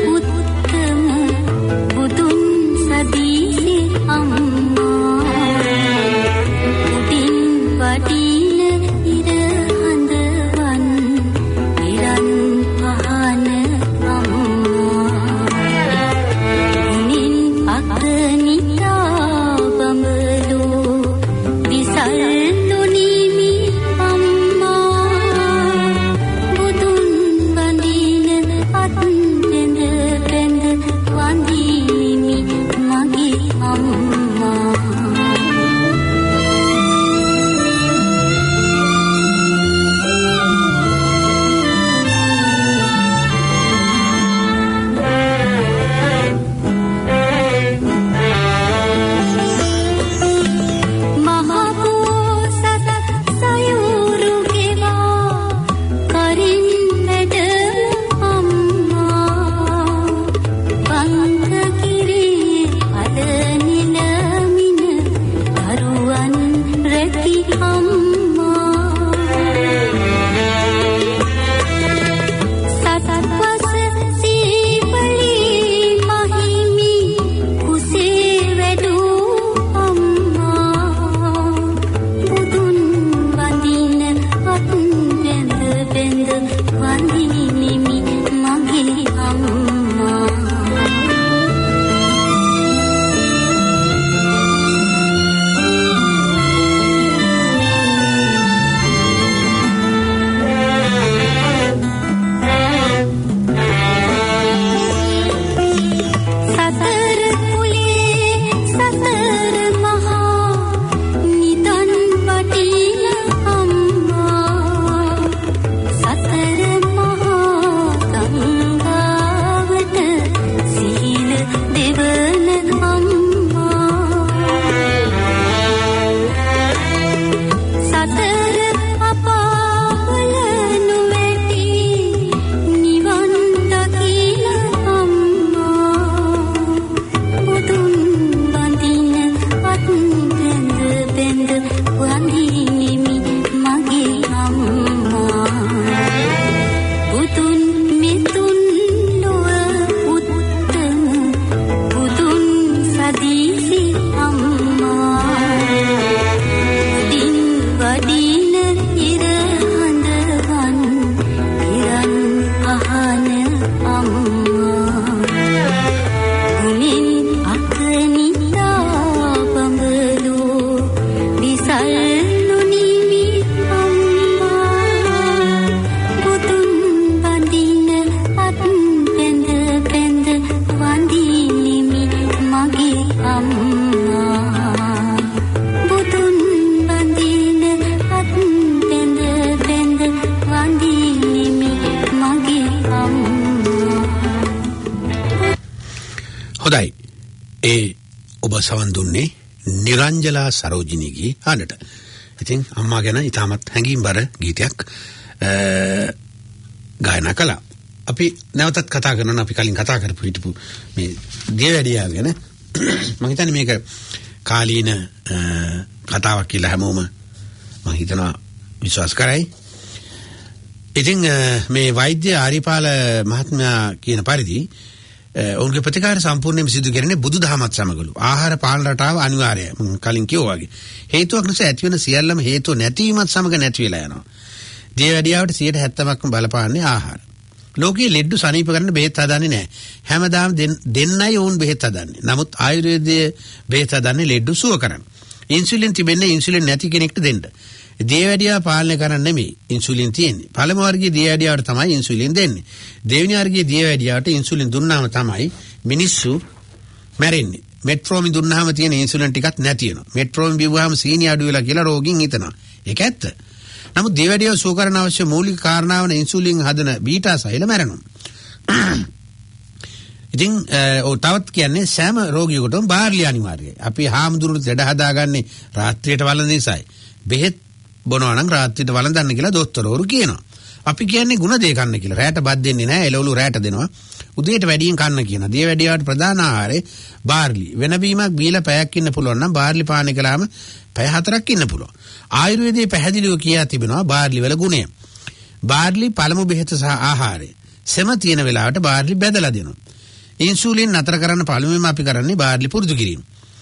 Amma හොඳයි. ඒ ඔබ සවන් දුන්නේ නිරංජලා සරෝජිනීගේ හඬට. ඉතින් අම්මා ගැන ඉතාමත් හැඟීම්බර ගීතයක් ගායනා කළා. අපි නැවතත් කතා කරනවා අපි කලින් කතා කරපු හිටපු මේ දියවැඩියා ගැන. මම හිතන්නේ මේක කාලීන කතාවක් කියලා හැමෝම මම හිතනවා විශ්වාස කරයි. ඉතින් මේ වෛද්‍ය ආරිපාල මහත්මයා කියන පරිදි ඔවුන්ගේ ප්‍රතිකාර සම්පූර්ණයෙන්ම සිදු කරන්නේ බුදුදහමත් සමගලු. ආහාර පාලන රටාව අනිවාර්යයි. මම කලින් කිව්වා වගේ. හේතුවක් නිසා ඇතිවෙන සියල්ලම හේතුව නැතිවීමත් සමග නැති වෙලා යනවා. දියවැඩියාවට සියයට හැත්තෑවක්ම බලපාන්නේ ආහාර. ලෝකයේ ලෙඩ්ඩු සනීප කරන්න බෙහෙත් හදන්නේ නැහැ. හැමදාම දෙන්නයි වුන් බෙහෙත් හදන්නේ. නමුත් ආයුර්වේදයේ බෙහෙත් හදන්නේ ලෙඩ්ඩු සුව කරන්න. ඉන්සුලින් තිබෙන්නේ ඉන්සුලින් නැති කෙනෙක්ට දෙන්න. දියවැඩියා පාලනය කරන්න නෙමෙයි ඉන්සුලින් තියෙන්නේ. පළමු වර්ගයේ දියවැඩියාවට තමයි ඉන්සුලින් දෙන්නේ. දෙවෙනි වර්ගයේ දියවැඩියාවට ඉන්සුලින් දුන්නාම තමයි මිනිස්සු මැරෙන්නේ. මෙට්ෆෝමින් දුන්නාම තියෙන ඉන්සුලින් ටිකක් නැති වෙනවා. මෙට්ෆෝමින් බිව්වහම සීනි අඩු වෙලා කියලා රෝගීන් හිතනවා. ඒක ඇත්ත. නමුත් දියවැඩියාව සුව කරන්න අවශ්‍ය මූලික කාරණාව නේ ඉන්සුලින් හදන බීටා සෛල මැරෙනවා. ඉතින් ඔය තවත් කියන්නේ සෑම රෝගියෙකුටම බාර්ලි අනිවාර්යයි. අපි හාමුදුරුවෝ දෙඩ හදාගන්නේ රාත්‍රියට වළඳන නිසායි. බෙහෙත් බොනවා නම් රාත්‍රියට වළඳන්න කියලා දොස්තරවරු කියනවා. අපි කියන්නේ ಗುಣ දෙක කන්න කියලා. රැට බත් දෙන්නේ නැහැ. එළවලු රැට දෙනවා. උදේට වැඩියෙන් කන්න කියනවා. දියවැඩියාවට ප්‍රධාන ආහාරේ බාර්ලි. වෙන බීමක් බීලා පැයක් ඉන්න පුළුවන් නම් බාර්ලි පානය කළාම පැය හතරක් ඉන්න පුළුවන්. ආයුර්වේදයේ පැහැදිලිව කියා තිබෙනවා බාර්ලි වල ගුණය. බාර්ලි පළමු බෙහෙත සහ ආහාරය. සෙම තියෙන වෙලාවට බාර්ලි බෙදලා දෙනවා. ඉන්සුලින් නතර කරන්න පළමුවෙන්ම අපි කරන්නේ බාර්ලි පුරුදු කිරීම.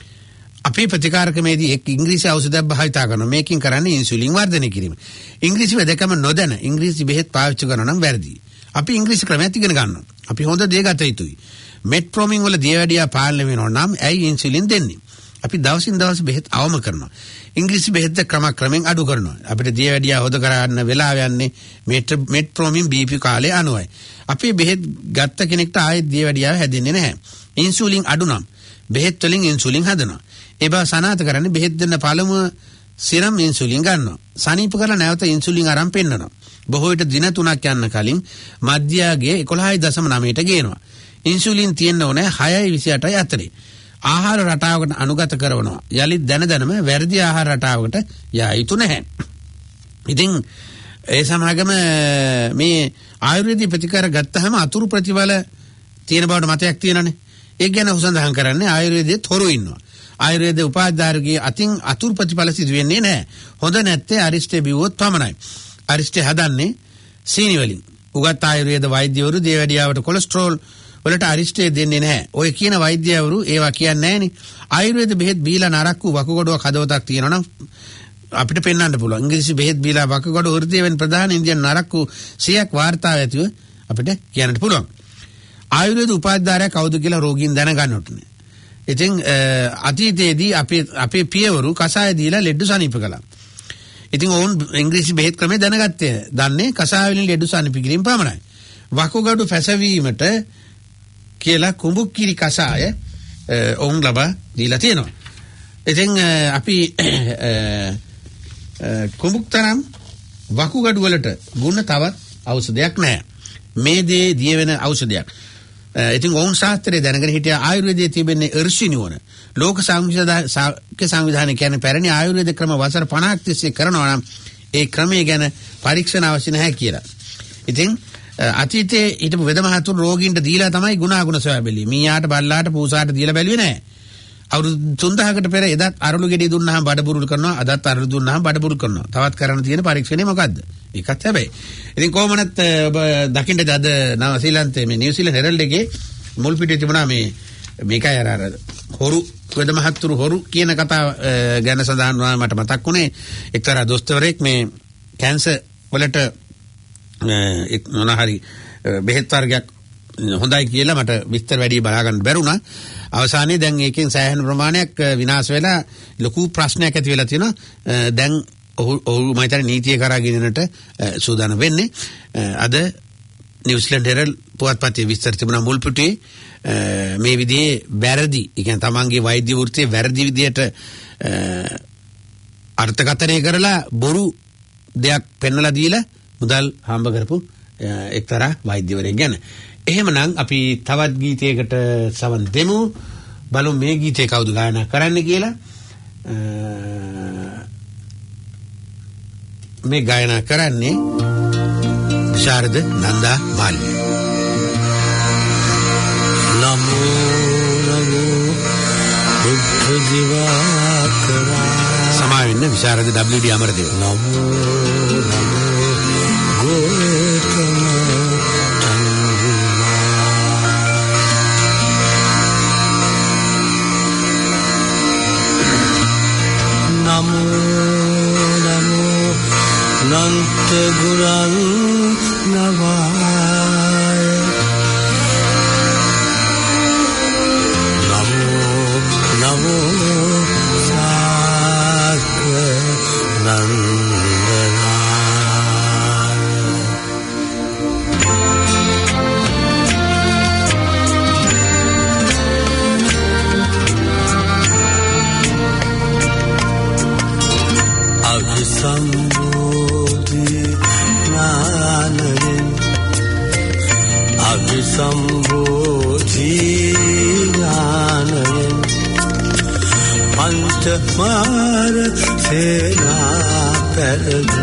අපේ ප්‍රතිකාරකමේදී එක් ඉංග්‍රීසි ඖෂධයක් භාවිතා කරනවා. මේකෙන් කරන්නේ ඉන්සුලින් වර්ධනය කිරීම. ඉංග්‍රීසි වැදගත්කම නොදැන ඉංග්‍රීසි බෙහෙත් පාවිච්චි කරනවා නම් වැරදි. අපි ඉංග්‍රීසි ක්‍රමයක් ඉගෙන ගන්නවා. අපි හොඳ දේ ගත යුතුයි. මෙට්ෆෝමින් වල දියවැඩියා පාලනය වෙනවා නම් ඇයි ඉන්සුලින් දෙන්නේ? අපි දවසින් දවස බෙහෙත් අවම කරනවා. ඉංග්‍රීසි බෙහෙත් ක්‍රම ක්‍රමෙන් අඩු කරනවා. අපිට දියවැඩියා හොද කරන්න වෙලාව යන්නේ මෙට්ෆෝමින් බීපී කාලේ අනුවයි. අපි බෙහෙත් ගත්ත කෙනෙක්ට ආයෙත් දියවැඩියාව හැදෙන්නේ නැහැ. ඉන්සුලින් අඩු නම් බෙහෙත් වලින් ඉන්සුලින් හදනවා. ඒ බව සනාථ කරන්නේ බෙහෙත් දෙන්න පළමුව සිරම් ඉන්සුලින් ගන්නවා. සනීප කරලා නැවත ඉන්සුලින් අරන් පෙන්නනවා. බොහෝ විට දින තුනක් යන කලින් මධ්‍යයාගේ එකොළහයි දශම නවයට ගේනවා. ඉන්සුලින් තියෙන්න ඕනේ හයයි විසි අටයි අතරේ. ආහාර රටාවකට අනුගත කරනවා. යලිත් දැන දැනම වැරදි ආහාර රටාවකට යා යුතු නැහැ. ඉතින් ඒ සමගම මේ ආයුර්වේදී ප්‍රතිකාර ගත්තහම අතුරු ප්‍රතිඵල තියෙන බවට මතයක් තියෙනනේ. ඒක ගැන උසඳහන් කරන්නේ ආයුර්වේදයේ තොරු ඉන්නවා. ආයුර්වේද උපාධාරකගේ අතින් අතුරු ප්‍රතිඵල සිදු වෙන්නේ නැහැ. හොඳ නැත්තේ අරිෂ්ටේ බිව්වොත් පමණයි. අරිෂ්ටේ හදන්නේ සීනි වලින්. උගත් ආයුර්වේද වෛද්‍යවරු දියවැඩියාවට කොලෙස්ටරෝල් වලට අරිෂ්ටේ දෙන්නේ නැහැ. ඔය කියන වෛද්‍යවරු ඒවා කියන්නේ නැහනේ. ආයුර්වේද බෙහෙත් බීලා නරක්කු වකුගඩුවක් හදවතක් තියෙනවා නම් අපිට පෙන්වන්න පුළුවන්. ඉංග්‍රීසි බෙහෙත් බීලා වකුගඩුව හෘදය වෙන ප්‍රධාන ඉන්දියන් නරක්කු සියයක් වාර්තාව ඇතිව අපිට කියන්නත් පුළුවන්. ආයුර්වේද උපාධාරය කවුද කියලා රෝගීන් දැනගන්න ඕනේ. ඉතින් අතීතයේදී අපේ අපේ පියවරු කසාය දීලා ලෙඩ සනීප කළා. ඉතින් ඕන් ඉංග්‍රීසි බෙහෙත් ක්‍රමය දැනගත්තේ දන්නේ කසාය වලින් ලෙඩ සනීප කිරීම පමණයි. වකුගඩු පැසවීමට කියලා කුඹුක්කිරි කසාය ඔවුන් ලබා දීලා තියෙනවා. ඉතින් අපි කුඹුක්තරම් වකුගඩු වලට ගුණ තවත් ඖෂධයක් නැහැ. මේ දේ දිය වෙන ඖෂධයක්. ඉතින් ඔවුන් ශාස්ත්‍රයේ දැනගෙන හිටිය ආයුර්වේදයේ තිබෙන්නේ එර්ෂිනිවන ලෝක සංවිධානය කියන්නේ පැරණි ආයුර්වේද ක්‍රම වසර පනහක් තිස්සේ කරනවා නම් ඒ ක්‍රමය ගැන පරීක්ෂණ අවශ්‍ය නැහැ කියලා. ඉතින් අතීතයේ හිටපු වෙද මහතුන් රෝගීන්ට දීලා තමයි ගුණාගුණ සොයා බැලුවේ. මීයාට බල්ලාට පූසාට දීලා බැලුවේ නැහැ. අවුරුදු තුන්දහකට පෙර එදත් අරලු ගෙඩිය දුන්නාම බඩබුරුල් කරනවා, අදත් අරලු දුන්නාම බඩබුරුල් කරනවා. තවත් කරන්න තියෙන පරීක්ෂණය මොකද්ද? ඒකත් හැබැයි. ඉතින් කොහොමනත් ඔබ දකින්න අද නව ශ්‍රීලන්තයේ මේ නිව්සීලන්ත හෙරල්ඩ් එකේ මුල් පිටේ තිබුණා මේ මේකයි අර අර හොරු වෙද මහතුරු හොරු කියන කතාව ගැන සඳහන් වුණා. මට මතක් වුණේ එක්තරා දොස්තරෙක් මේ කැන්සර් වලට එක් මොන හරි බෙහෙත් වර්ගයක් හොඳයි කියලා මට විස්තර වැඩි බලා ගන්න බැරුණා. අවසානයේ දැන් ඒකෙන් සෑහෙන ප්‍රමාණයක් විනාශ වෙලා ලොකු ප්‍රශ්නයක් ඇති වෙලා තියෙනවා. දැන් ඔහු ඔහු මම හිතන්නේ නීතිය කරා ගෙනනට සූදානම් වෙන්නේ. අද නිව්සීලන්ත හෙරල්ඩ් පුවත්පතේ විස්තර තිබුණා මුල් පිටුවේ මේ විදිහේ වැරදි, ඒ කියන්නේ තමන්ගේ වෛද්‍ය වෘත්තියේ වැරදි විදිහට අර්ථකථනය කරලා බොරු දෙයක් පෙන්වලා දීලා මුදල් හම්බ කරපු එක්තරා වෛද්‍යවරයෙක් ගැන. එහෙමනම් අපි තවත් ගීතයකට සවන් දෙමු. බලමු මේ ගීතේ කවුද ගායනා කරන්නේ කියලා. මේ ගායනා කරන්නේ ශාරද නන්දා මාලිනී. නමෝ නමෝ බුද්ධ දිවාකරා. සමා වෙන්න විශාරද ඩබ්ලිව් ඩී අමරදේව. නමෝ නමෝ ගෝතම නමෝ නමෝ නන්ත ගුණං නවාය. නමෝ නමෝ සාක්‍ය නන්දනාය. අභිසම්බෝධි ඥානයෙන් අභිසම්බෝධි ඥානයෙන් පංචමාර සේනා පැරදු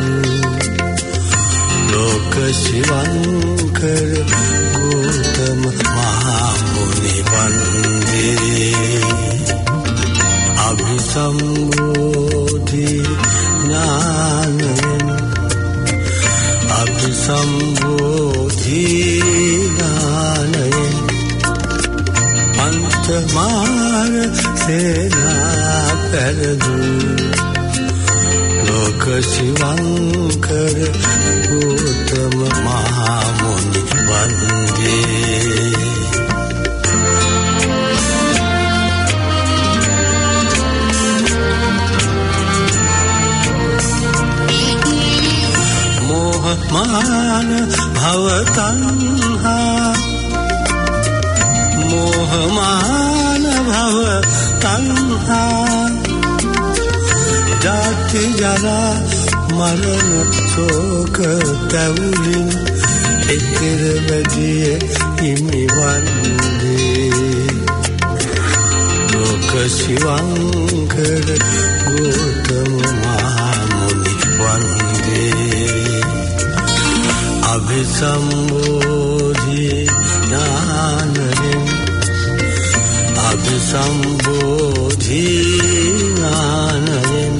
ලෝක ශිවංකර ගෞතම මහා මුනි වන්දේ. අභිසම්බෝධි ඥානයෙන් අභිසම්බෝධි ඥානයෙන් පංචමාර සේනා පැරදු ලෝක ශිවංකර ගෞතම මහා මුනි වන්දේ. මාන භව තණ්හා මෝහමාන භව තණ්හා ජාති ජරා මරණ ශෝක තැවුලින් එතෙර බැදිය හිමිවන්නේ. ලෝක ශිවංකර ගෞතම මහා මුනි වන්දේ. අභිසම්බෝධි ඥානයෙන් අභිසම්බෝධි ඥානයෙන්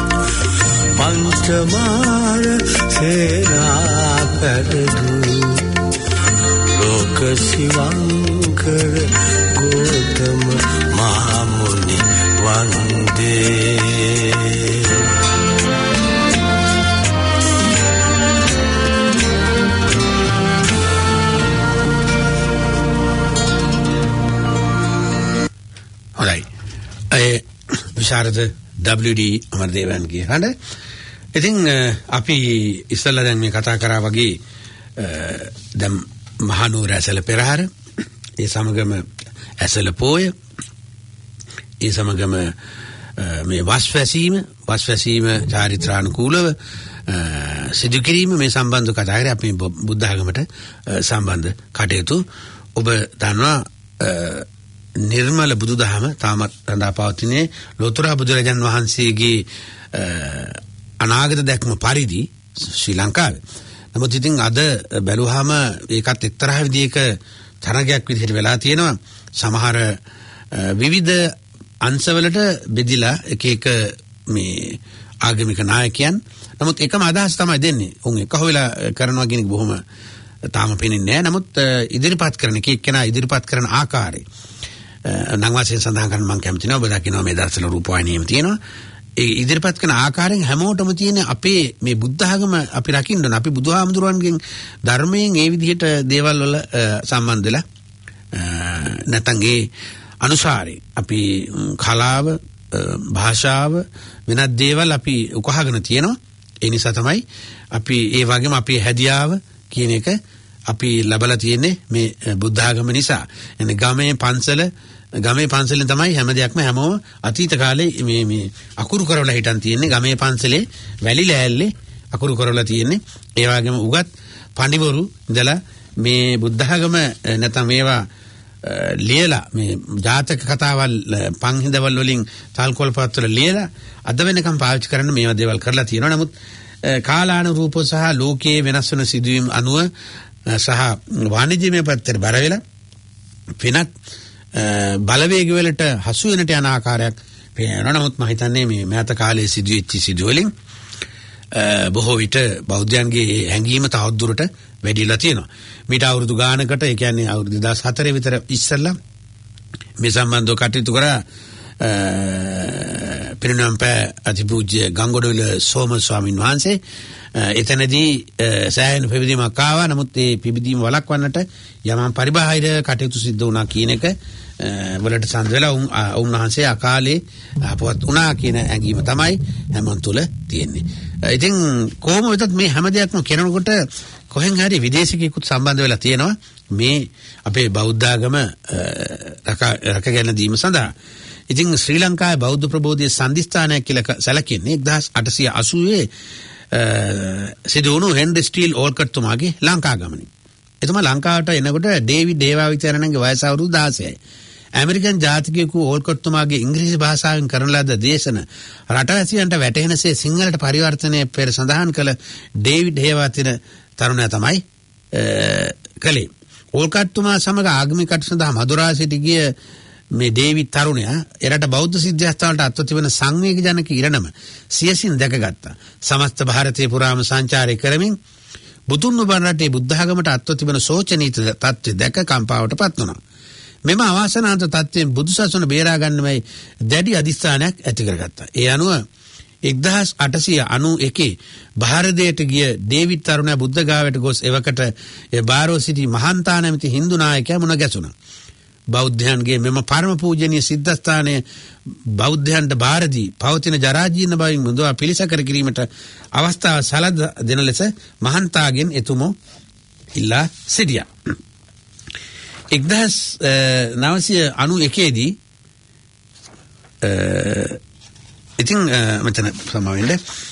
පංචමාර සේනා පැරදු ලෝක ශිවංකර ගෞතම මහා මුනි වන්දේ. විශාරද ඩබ්ලිව් ඩී අමරදේවන්ගේ හඬ. ඉතින් අපි ඉස්සෙල්ලා දැන් මේ කතා කරා වගේ දැන් මහනුවර ඇසළ පෙරහර, ඒ සමගම ඇසළ පෝය, ඒ සමගම මේ වස්වැසීම වස්වැසීම චාරිත්‍රානුකූලව සිදු කිරීම මේ සම්බන්ධ කතා කරේ අපි බුද්ධ ආගමට සම්බන්ධ කටයුතු. ඔබ දන්නවා නිර්මල බුදුදහම තාමත් රඳා පවතින්නේ ලෝතර බුදුරජාන් වහන්සේගේ අනාගත දැක්ම පරිදි ශ්‍රී ලංකාවේ. නමුත් ඉතින් අද බැලුවාම ඒකත් එක්තරා විදිහක තරගයක් විදිහට වෙලා තියෙනවා. සමහර විවිධ අංශවලට බෙදිලා එක එක මේ ආගමික නායකයන්. නමුත් එකම අදහස් තමයි දෙන්නේ. උන් එක හොයලා කරනවා කියන එක බොහොම තාම පේන්නේ නැහැ. නමුත් ඉදිරිපත් කරන එක එක්කෙනා ඉදිරිපත් කරන ආකාරය නම් වශයෙන් සඳහන් කරන්න මම කැමති නැහැ. ඔබ දකිනවා මේ දර්ශන රූපවාහිනියෙම තියෙනවා. ඒ ඉදිරිපත් කරන ආකාරයෙන් හැමෝටම තියෙන අපේ මේ බුද්ධ ආගම අපි රකින්න ඕන. අපි බුදුහාමුදුරන්ගෙන් ධර්මයෙන් ඒ විදිහට දේවල් වල සම්බන්ධ වෙලා නැත්නම් ඒ අනුසාරයෙන් අපි කලාව, භාෂාව, වෙනත් දේවල් අපි උකහාගෙන තියෙනවා. ඒ නිසා තමයි අපි ඒ වගේම අපේ හැදියාව කියන එක අපි ලබලා තියෙන්නේ මේ බුද්ධ ආගම නිසා. එන්නේ ගමේ පන්සල ගමේ පන්සලෙන් තමයි හැම දෙයක්ම හැමෝම අතීත කාලේ මේ මේ අකුරු කරවලා හිටන් තියෙන්නේ. ගමේ පන්සලේ වැලි ලෑල්ලේ අකුරු කරවලා තියෙන්නේ. ඒ වගේම උගත් පඬිවරු ඉඳලා මේ බුද්ධඝම නැත්නම් මේවා ලියලා මේ ජාතක කතාවල් පන්හිඳවල් වලින් තල්කොළපත් වල ලියලා අද වෙනකම් පාවිච්චි කරන්න මේවා දේවල් කරලා තියෙනවා. නමුත් කාලානුරූපව සහ ලෝකයේ වෙනස් වෙන සිදුවීම් අනුව සහ වාණිජ්‍යමය පැත්තට බර වෙලා වෙනත් බලවේග වලට හසු වෙනට යන ආකාරයක් පේනවා. නමුත් මම හිතන්නේ මේ මෑත කාලයේ සිදුවෙච්ච සිදුවලින් බොහෝ විට බෞද්ධයන්ගේ හැඟීම තවදුරට වැඩිලා තියෙනවා. මීට අවුරුදු ගානකට ඒ කියන්නේ අවුරුදු දෙදාස් හතර විතර ඉස්සෙල්ලා මේ සම්බන්ධව කටයුතු කරා පිරිනමන පෑ අතිපූජ්‍ය ගංගොඩවිල සෝම ස්වාමීන් වහන්සේ. එතනදී සෑහෙන පිබිදීමක් ආවා. නමුත් ඒ පිබිදීම වළක්වන්නට යමන් පරිබාහිර කටයුතු සිද්ධ වුණා කියන එක වලට සම්බන්ධ වෙලා උන්වහන්සේ අකාලේ අපවත් වුණා කියන ඇඟීම තමයි හැමෝන් තුල තියෙන්නේ. ඉතින් කොහොම වෙතත් මේ හැම දෙයක්ම කරනකොට කොහෙන් හරි විදේශිකයෙකුත් සම්බන්ධ වෙලා තියෙනවා මේ අපේ බෞද්ධ ආගම රැකගෙන දීම සඳහා. ඉතින් ශ්‍රී ලංකාවේ බෞද්ධ ප්‍රබෝධයේ සම්දිස්ථානයක් කියලා සැලකෙන්නේ එක්දාස් අටසිය අසූවේ සිදු වුණු හෙන්රි ස්ටීල් ඕල්කට් තුමාගේ ලංකා ගමනින්. එතුමා ලංකාවට එනකොට ඩේවිඩ් දේවාවිචාරණන්ගේ වයස අවුරුදු දාසයයි. ඇමරිකන් ජාතිකයෙකු ඕල්කට් තුමාගේ ඉංග්‍රීසි භාෂාවෙන් කරන ලද දේශන රටවැසියන්ට වැටහෙනසේ සිංහලට පරිවර්තනය පෙර සඳහන් කළ ඩේවිඩ් හේවාතින තරුණයා තමයි කළේ. ඕල්කට් තුමා සමග ආගමික කටයුතු සඳහා මදුරා සිට ගිය මේ ඩේවිඩ් තරුණයා එරට බෞද්ධ සිද්ධාස්ථානට අත්ව තිබෙන සංවේග ජනක ඉරණම සියසින් දැකගත්තා. සමස්ත භාරතයේ පුරාම සංචාරය කරමින් බුදුන් වහන්සේ රටේ බුද්ධ ආගමට අත්ව තිබෙන සෝචනීය තත්ත්වය දැක කම්පාවට පත් වුණා. මෙම අවාසනාවන්ත තත්ත්වයෙන් බුදුසසුන බේරා ගැනීමයි දැඩි අධිෂ්ඨානයක් ඇති කරගත්තා. ඒ අනුව එක්දාස් අටසිය අනූ එකේ ಭಾರತයට ගිය ඩේවිඩ් තරුණයා බුද්ධ ගාවට ගොස් එවකට ඒ බාරෝ සිටි මහන්තා නැමැති හින්දු නායකයා මුණ ගැසුණා. බෞද්ධයන්ගේ මෙම පරම පූජනීය සිද්ධාස්ථානයේ බෞද්ධයන්ට බාරදී පවතින ජරා ජීර්ණ බවින් මුදවා පිළිසකර කිරීමට අවස්ථාව සලද දෙන ලෙස මහන්තාගෙන් එතුමෝ ඉල්ලා සිටියා. එක්දාස් නවසිය අනූ එකේ දී ඉතින් මෙතන සමාවෙන්න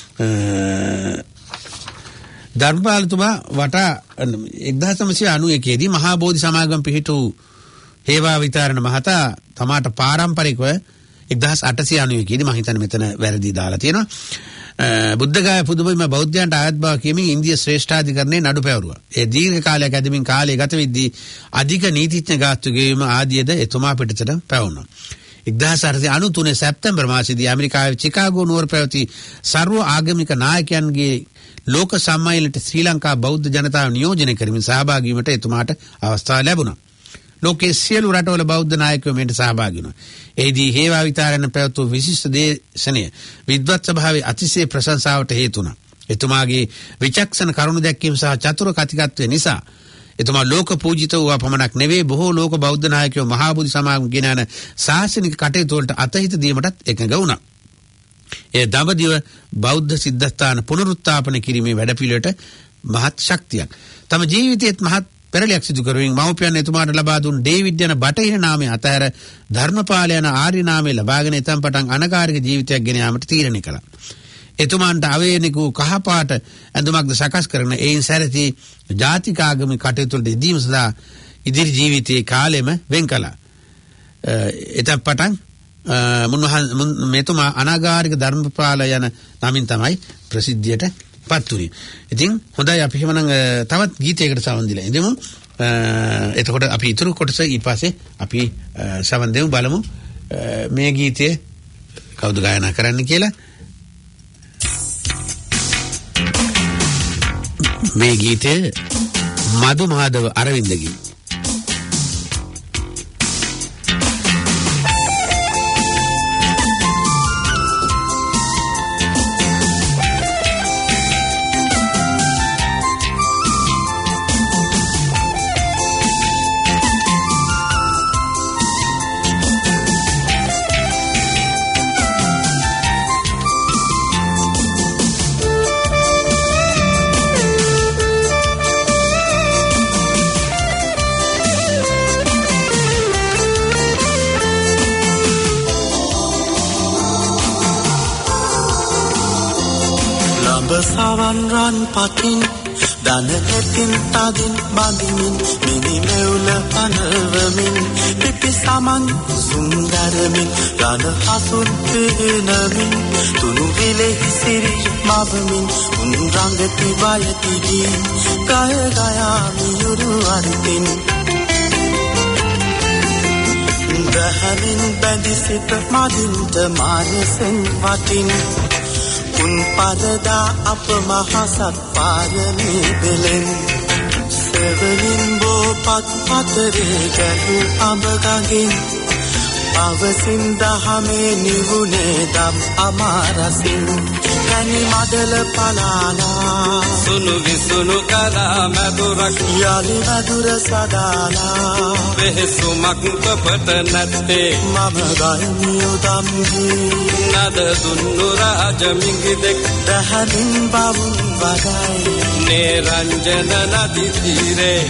ධර්මපාලතුමා වටා එක්දාස් නවසිය අනූ එකේ දී මහා බෝධි සමාගම පිහිටු හේවා විතාරණ මහතා තමාට පාරම්පරිකව එක්දාස් අටසිය අනූ එකේ දී මම හිතන්නේ මෙතන වැරදි දාලා තියෙනවා. බුද්ධගය පුදුබිම බෞද්ධයන්ට ආයත් බව කියමින් ඉන්දියා ශ්‍රේෂ්ඨාධිකරණයේ නඩු පැවරුවා. ඒ දීර්ඝ කාලයක් ඇදමින් කාලය ගත වෙද්දී අධික නීතිඥ ගාස්තු ගෙවීම ආදියද එතුමා පිටතට පැවුණා. එක්දාස් අටසිය අනූ තුනේ සැප්තැම්බර් මාසයේදී ඇමරිකාවේ චිකාගෝ නුවර පැවති සර්ව ආගමික නායකයන්ගේ ලෝක සම්මේලනයට ශ්‍රී ලංකා බෞද්ධ ජනතාව නියෝජනය කරමින් සහභාගී වීමට එතුමාට අවස්ථාව ලැබුණා. ලෝකයේ සියලු රටවල බෞද්ධ නායකයෝ මේට සහභාගී වුණා. එෙහිදී හේවා විතාරණ පැවතු විශිෂ්ට දේශනය විද්වත් සභාවේ අතිශය ප්‍රශංසාවට හේතු වුණා. එතුමාගේ විචක්ෂණ කරුණු දැක්වීම සහ චතුර කතිකත්වය නිසා එතුමා ලෝක පූජිත වූ පමණක් නෙවෙයි බොහෝ ලෝක බෞද්ධ නායකයෝ මහා බුදු සමාගම ගෙන යන ශාසනික කටයුතු වලට අතහිත දීමටත් එකඟ වුණා. ඒ දඹදිව බෞද්ධ සිද්ධාස්ථාන පුනරුත්ථාපන කිරීමේ වැඩපිළිවෙලට මහත් ශක්තියක්. තම ජීවිතයේත් මහත් පෙරලියක් සිදු කරමින් මව්පියන් එතුමාට ලබා දුන් ඩේවිඩ් යන බටහිර නාමය අතහැර ධර්මපාල යන ආර්ය නාමය ලබාගෙන එතම් පටන් අනකාරික ජීවිතයක් ගෙන යාමට තීරණය කළා. එතුමාන්ට අවේනික වූ කහපාට ඇඳුමක්ද සකස් කරන එයින් සැරසී ජාතික ආගමික කටයුතු වලට යෙදීම සඳහා ඉදිරි ජීවිතයේ කාලෙම වෙන් කළා. එතම් පටන් මෙතුමා අනාගාරික ධර්මපාල යන නමින් තමයි ප්‍රසිද්ධියට පත් වුණේ. ඉතින් හොඳයි අපි එහෙමනම් තවත් ගීතයකට සවන් දීලා ඉඳමු. එතකොට අපි ඊතුරු කොටස ඊට පස්සේ අපි සවන් දෙමු බලමු මේ ගීතය කවුද ගායනා කරන්න කියලා. මේ ගීතය මధు මාධව අරවින්දගේ. සවන් රන් පතින් දනකෙතින් තදින් බඳිමින් මිනිමෙවුල අනවමින් පිපි සමන් සුන්දරමින් රණ හසුන් පිනමින් තුනු විලෙහි සිරි මවමින් උන් රංගති බයතිගී ගය ගයා මියුරු අරිතින් දහමින් බැඳි සිට මදින්ට මානසෙන් වටින් උන් පරදා අප මහසත් පාරමී බෙලෙන් සෙවලින් බෝපත් පතරේ ගැහු අඹ ගඟින් අවසින් දහමේ නිවුනේ දම් අමාරසින් කැනි මඩල පලාලා සුනු විසුනු කලා මැදුරක් යාලි මැදුර සදාලා වෙහසුමක් තොපට නැත්තේ මම ගල්මියෝ දම්හි නද දුන්නු රාජ මිංගිදෙක් දහමින් බවුන් වදයි නිරංජන නදි තීරේ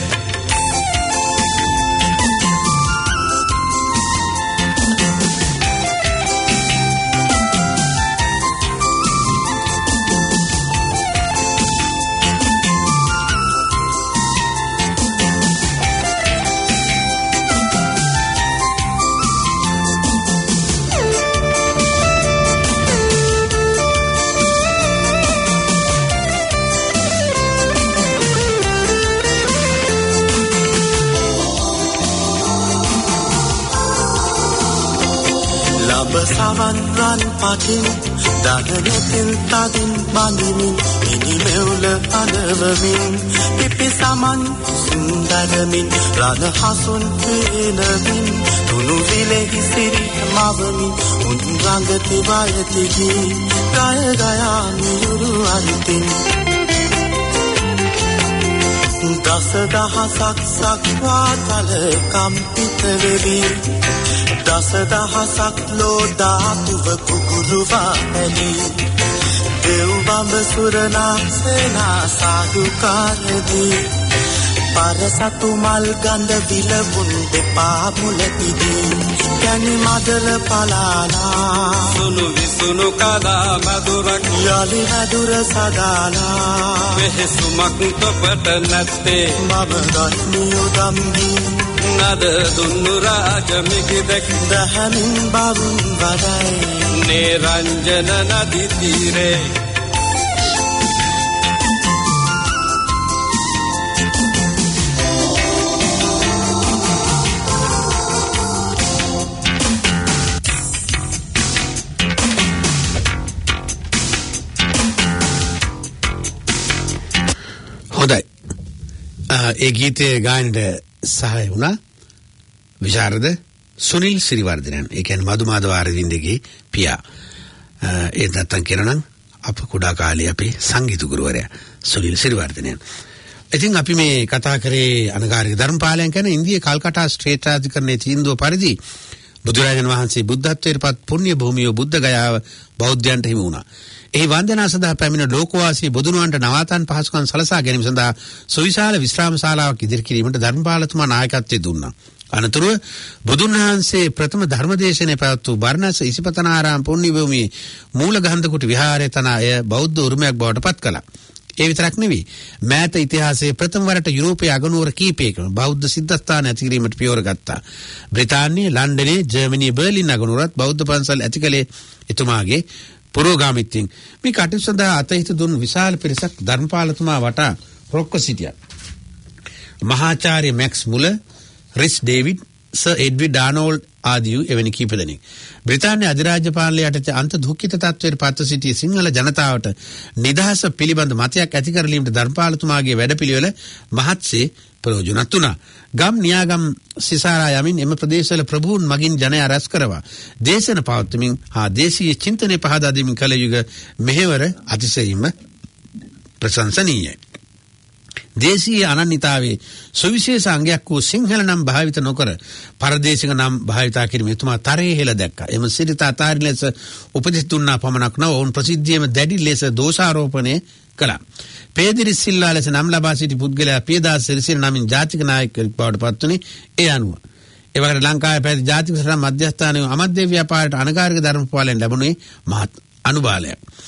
සවන් රන් පටින් දඩනෙතින් තදින් බඳිමින් මිනිමෙවුල අනවමින් පිපි සමන් සුන්දරමින් රණ හසුන් පිනමින් තුනු විලෙහි සිරි මවමින් උන් රංගති බයතිගී ගය ගයා මියුරු අරිතින් දස දහසක් සක්වා තල කම්පිත වෙවි දස දහසක් ලෝදාතුව කුකුළුවා ඇලි දෙව් බඹ සුරනා සේනා සාදුකාරදී පරසතු මල් ගඳ විලවුන් දෙපා මුලතිදී කැනි මඩල පලාලා සුනු විසුනු කලා මැදුරක් යාලි මැදුර සදාලා වෙහසුමක් තොපට නැත්තේ මම ගල්මියෝ දම්හි නද දුන්නු රාජ මිගිදෙක් දහමින් බවුන් වදයි නිරංජන නදි තීරේ හොඳයි. ඒ ගීතයේ ගායනට සහාය වුණා විශාරද සුනිල් සිරිවර්ධනන්. ඒ කියන්නේ මදුමාධව ආරවින්දගේ පියා. ඒ නැත්තම් කියනනම් අප කුඩා කාලේ අපේ සංගීත ගුරුවරයා සුනිල් සිරිවර්ධනන්. ඉතින් අපි මේ කතා කරේ අනගාരിക ධර්මපාලයන් කියන ඉන්දිය කල්කටා ස්ටේට් රාජකරණයේ තීන්දුව පරිදි බුදුරජාණන් වහන්සේ බුද්ධත්වයට පත් පුණ්‍ය භූමිය බුද්ධ ගයාව බෞද්ධයන්ට හිමි වුණා. ඒ වන්දනා සඳහා පැමිණ ලෝකවාසී බුදුනුවන්ට නවාතන් පහසුකම් සලසා ගැනීම සඳහා සුවිශාල විශ්‍රාම ශාලාවක් ඉදිරි කිරීමට ධර්මපාලතුමා නායකත්වය දුන්නා. අනතුරුව බුදුන් වහන්සේ ප්‍රථම ධර්මදේශනය පැවැත් වූ බර්ණස් ඉසිපතනාරාම පුණ්‍ය භූමියේ මූල ගන්ධකුටි විහාරය තනා එය බෞද්ධ උරුමයක් බවට පත් කළා. ඒ විතරක් නෙවෙයි මෑත ඉතිහාසයේ ප්‍රථම වරට යුරෝපයේ අගනුවර කීපයකම බෞද්ධ සිද්ධාස්ථාන ඇති කිරීමට පියවර ගත්තා. බ්‍රිතාන්‍යයේ ලන්ඩනයේ ජර්මනියේ බර්ලින් අගනුවරත් බෞද්ධ පන්සල් ඇති කළේ එතුමාගේ පුරෝගාමිත්වයෙන්. මේ කටයුතු සඳහා අතහිත දුන් විශාල පිරිසක් ධර්මපාලතුමා වටා රොක්ව සිටියා. මහාචාර්ය Max Muller, Rhys David, sir Edwin Arnold ආදී එවැනි කීප දෙනෙක්. බ්‍රිතාන්‍ය අධිරාජ්‍ය පාලනය යටතේ අන්ත දුක්ඛිත තත්ත්වයට පත්ව සිටි සිංහල ජනතාවට නිදහස පිළිබඳ මතයක් ඇති කරලීමට ධර්මපාලතුමාගේ වැඩපිළිවෙල මහත්සේ ප්‍රයෝජනවත් වුණා. ගම් නියාගම් සිසාරා යමින් එම ප්‍රදේශවල ප්‍රභූන් මගින් ජනයා රැස් කරවා දේශන පවත්වමින් හා දේශීය චින්තනය පහදා දෙමින් කළ යුග මෙහෙවර අතිශයින්ම ප්‍රශංසනීයයි. දේශීය අනන්‍යතාවේ සුවිශේෂ අංගයක් වූ සිංහල නම් භාවිත නොකර පරදේශික නම් භාවිතා කිරීම එතුමා තරයේ හෙළ දැක්කා. එම සිරිත අතාරින ලෙස උපදෙස් දුන්නා පමණක් නොව ඔවුන් ප්‍රසිද්ධියේම දැඩි ලෙස දෝෂාරෝපණය කළා. පේදිරි සිල්ලා ලෙස නම් ලබා සිටි පුද්ගලයා පියදාස සිරිසිර නමින් ජාතික නායකයෙක් බවට පත් වුණේ ඒ අනුව. ඒ වගේම ලංකාවේ පැවති ජාතික සටන් මධ්‍යස්ථානයේ අමද්දේ ව්‍යාපාරයට අනගාരിക ධර්මපාලයෙන් ලැබුණේ මහත් අනුබලයක්.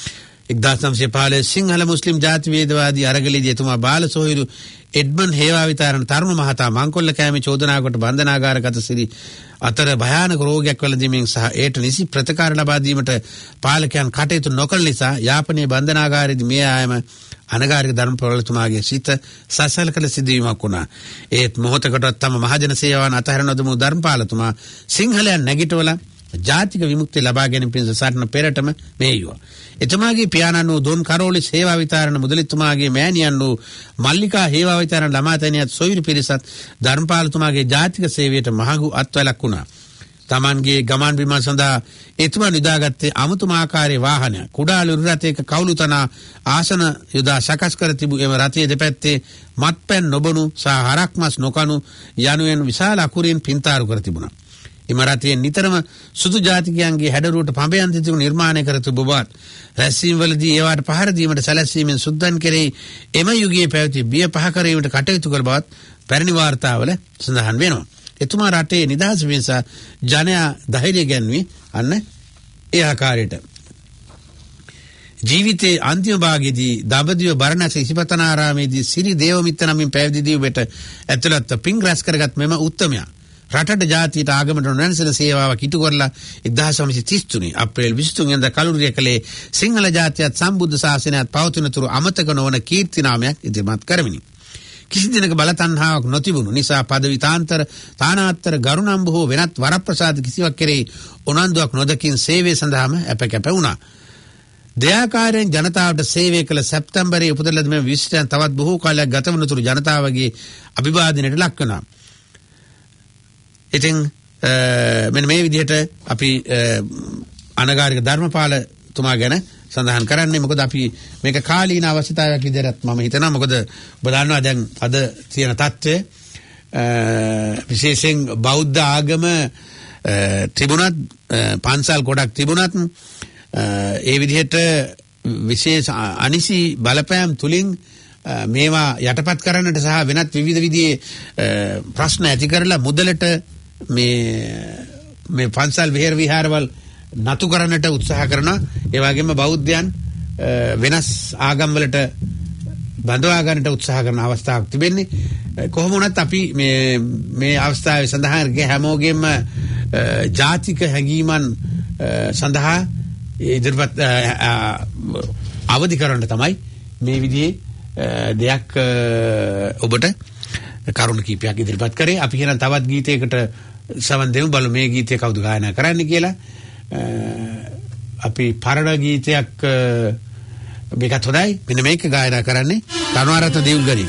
එක්දාස් නවසිය පහළොව සිංහල මුස්ලිම් ජාතිවාදී අරගලයේදී එතුමා බාලසොහොයුරු එඩ්මන් හේවාවිතාරණ තරුණ මහතා මංකොල්ල කෑමේ චෝදනාවකට බන්ධනාගාරගත සිටි අතර භයානක රෝගයක් වැළඳීමෙන් සහ ඒට නිසි ප්‍රතිකාර ලබා දීමට පාලකයන් කටයුතු නොකළ නිසා යාපනයේ බන්ධනාගාරයේදී මේ ආයම අනගාരിക ධර්මපාලතුමාගේ සිත සසල කළ සිදුවීමක් වුණා. ඒත් මොහොතකටවත් තම මහජන සේවාවන් අතහැර නොදමු ධර්මපාලතුමා සිංහලයන් නැගිටවලා ජාතික විමුක්තිය ලබා ගැනීම පිණිස සටන පෙරටම මෙහෙයුවා. එතුමාගේ පියාණන් වූ දොන් කරෝලි සේවා විතාරණ මුදලිතුමාගේ මෑණියන් වූ මල්ලිකා හේවා විතාරණ ළමාතනියත් සොයුරු පිරිසත් ධර්මපාලතුමාගේ ජාතික සේවයට මහඟු අත්වැලක් වුණා. තමන්ගේ ගමන් බිමන් සඳහා එතුමා නිදාගත්තේ අමුතුම ආකාරයේ වාහනය. කුඩාලු රථයක කවුළු තනා ආසන යොදා සකස් කර තිබූ එම රථයේ දෙපැත්තේ මත්පැන් නොබොනු සහ හරක් මස් නොකනු යනුවෙන් විශාල අකුරින් පින්තාරු කර තිබුණා. එම රථයෙන් නිතරම සුදු ජාතිකයන්ගේ හැඩරුවට පඹයන් තිබුණු නිර්මාණය කර තිබූ බවත් රැස්වීම් වලදී ඒවාට පහර දීමට සැලැස්වීමෙන් සුද්දන් කෙරෙහි එම යුගයේ පැවති බිය පහ කිරීමට කටයුතු කළ බවත් පැරණි වාර්තාවල සඳහන් වෙනවා. එතුමා රටේ නිදහස පිණිස ජනයා ධෛර්යය ගැන්වී අන්න ඒ ආකාරයට ජීවිතයේ අන්තිම භාගයේදී දඹදිව බරණැස ඉසිපතනාරාමේදී සිරි දේවමිත්ත නමින් පැවිදි දීවෙට ඇතුළත් පිං රැස් කරගත් මෙම උත්තමයා රටට ජාතියට ආගමට නොනැසෙන සේවාවක් ඉටු කරලා එක්දාස් නවසිය තිස් තුන අප්‍රේල් විසිතුන් වෙනිදා කලුරිය කළේ සිංහල ජාතියත් සම්බුද්ධ ශාසනයත් පවතිනතුරු අමතක නොවන කීර්ති නාමයක් ඉදිරිපත් කරමිනි. කිසි දිනක බල තණ්හාවක් නොතිබුණු නිසා පදවි තාන්තර තානාත්තර ගරුණම්බ හෝ වෙනත් වරප්‍රසාද කිසිවක් කෙරෙහි උනන්දුවක් නොදකින් සේවය සඳහාම අපකැප වුණා. දෙයාකාරයෙන් ජනතාවට සේවය කළ සැප්තැම්බරයේ උපත ලැබෙන විශිෂ්ටයන් තවත් බොහෝ කාලයක් ගත වනතුරු ජනතාවගේ අභිවාදනයට ලක් වුණා. ඉතින් මෙන්න මේ විදිහට අපි අනගාരിക ධර්මපාලතුමා ගැන සඳහන් කරන්නේ. මොකද අපි මේක කාලීන අවශ්‍යතාවයක් විදිහට මම හිතනවා. මොකද ඔබ දන්නවා දැන් අද තියෙන තත්ත්වය විශේෂයෙන් බෞද්ධ ආගම තිබුණත් පන්සල් ගොඩක් තිබුණත් ඒ විදිහට විශේෂ අනිසි බලපෑම් තුලින් මේවා යටපත් කරන්නට සහ වෙනත් විවිධ විදිහේ ප්‍රශ්න ඇති කරලා මුදලට මේ මේ පන්සල් විහෙර විහාරවල නතු කරන්නට උත්සාහ කරනවා. ඒ වගේම බෞද්ධයන් වෙනස් ආගම් වලට බඳවා ගන්නට උත්සාහ කරන අවස්ථාවක් තිබෙන්නේ. කොහොම වුණත් අපි මේ මේ අවස්ථාවේ සඳහන් කරේ හැමෝගෙම ජාතික හැඟීමන් සඳහා ඉදිරිපත් අවදි කරන්න තමයි මේ විදිහේ දෙයක් ඔබට කරුණ කීපයක් ඉදිරිපත් කරේ. අපි කියන තවත් ගීතයකට සවන් දෙමු බලමු මේ ගීතය කවුද ගායනා කරන්නේ කියලා. අපි පරණ ගීතයක් මේකත් හොඳයි. මෙන්න මේක ගායනා කරන්නේ කරුණාරත්න දේව්ගනී.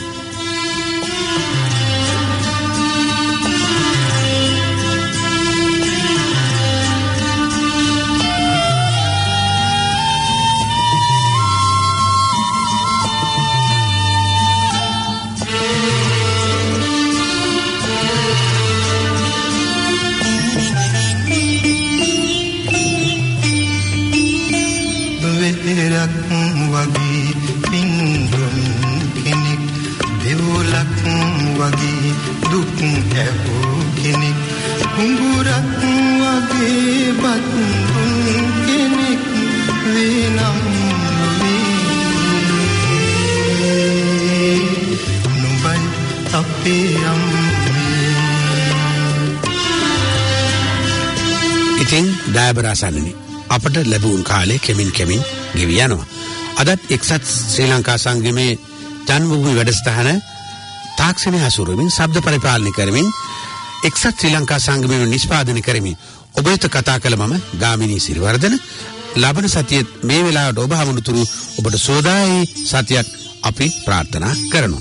ඉතින් ඩයබරාසන්නේ අපට ලැබුණු කාලේ කෙමින් කෙමින් ගෙවි යනවා. අදත් එක්සත් ශ්‍රී ලංකා සංගමේ ජන්මභූමි වැඩසටහන තාක්ෂණය හසුරුවමින් ශබ්ද පරිපාලනය කරමින් එක්සත් ශ්‍රී ලංකා සංගමය නිෂ්පාදනය කරමින් ඔබ වෙත කතා කළ මම ගාමිණී සිරිවර්ධන. ලබන සතියේ මේ වෙලාවට ඔබ හමුතුරු ඔබට සෝදායි සතියක් අපි ප්‍රාර්ථනා කරනවා.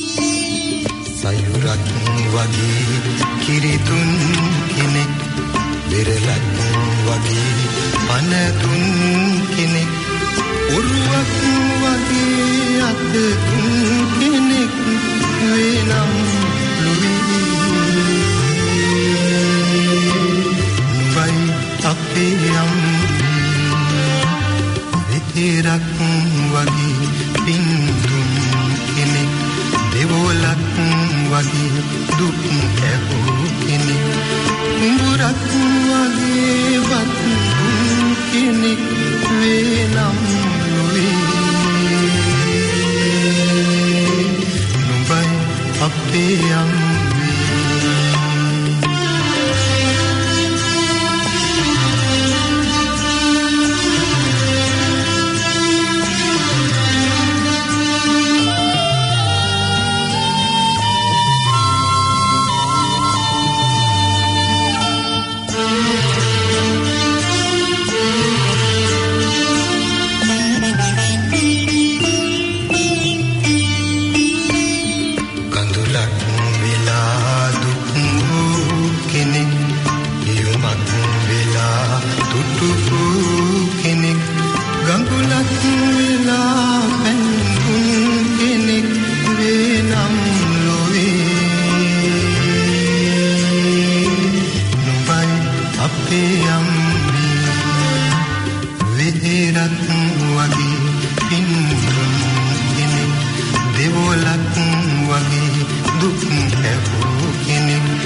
සයුරක් වගේ කිරිතුන් කෙනෙක් විරලක් වගේ පනතුන් කෙනෙක් උරුවක් වගේ අතතුන් කෙනෙක් වේනම් ලුවී නුඹයි අපේ අම්මේ විතරක් වගේ පින්තුන් කෙනෙක් දෙවොලක් වගේ දුක් ඇහෝ කෙනෙක් කුඹුරක් වගේ වත් කෙනෙක් වේනම් ලොවේ අපේ අම්බේ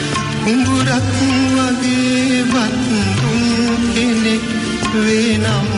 කුඹුරක් වගේ වත් තුන් කෙනෙක් වේ නම්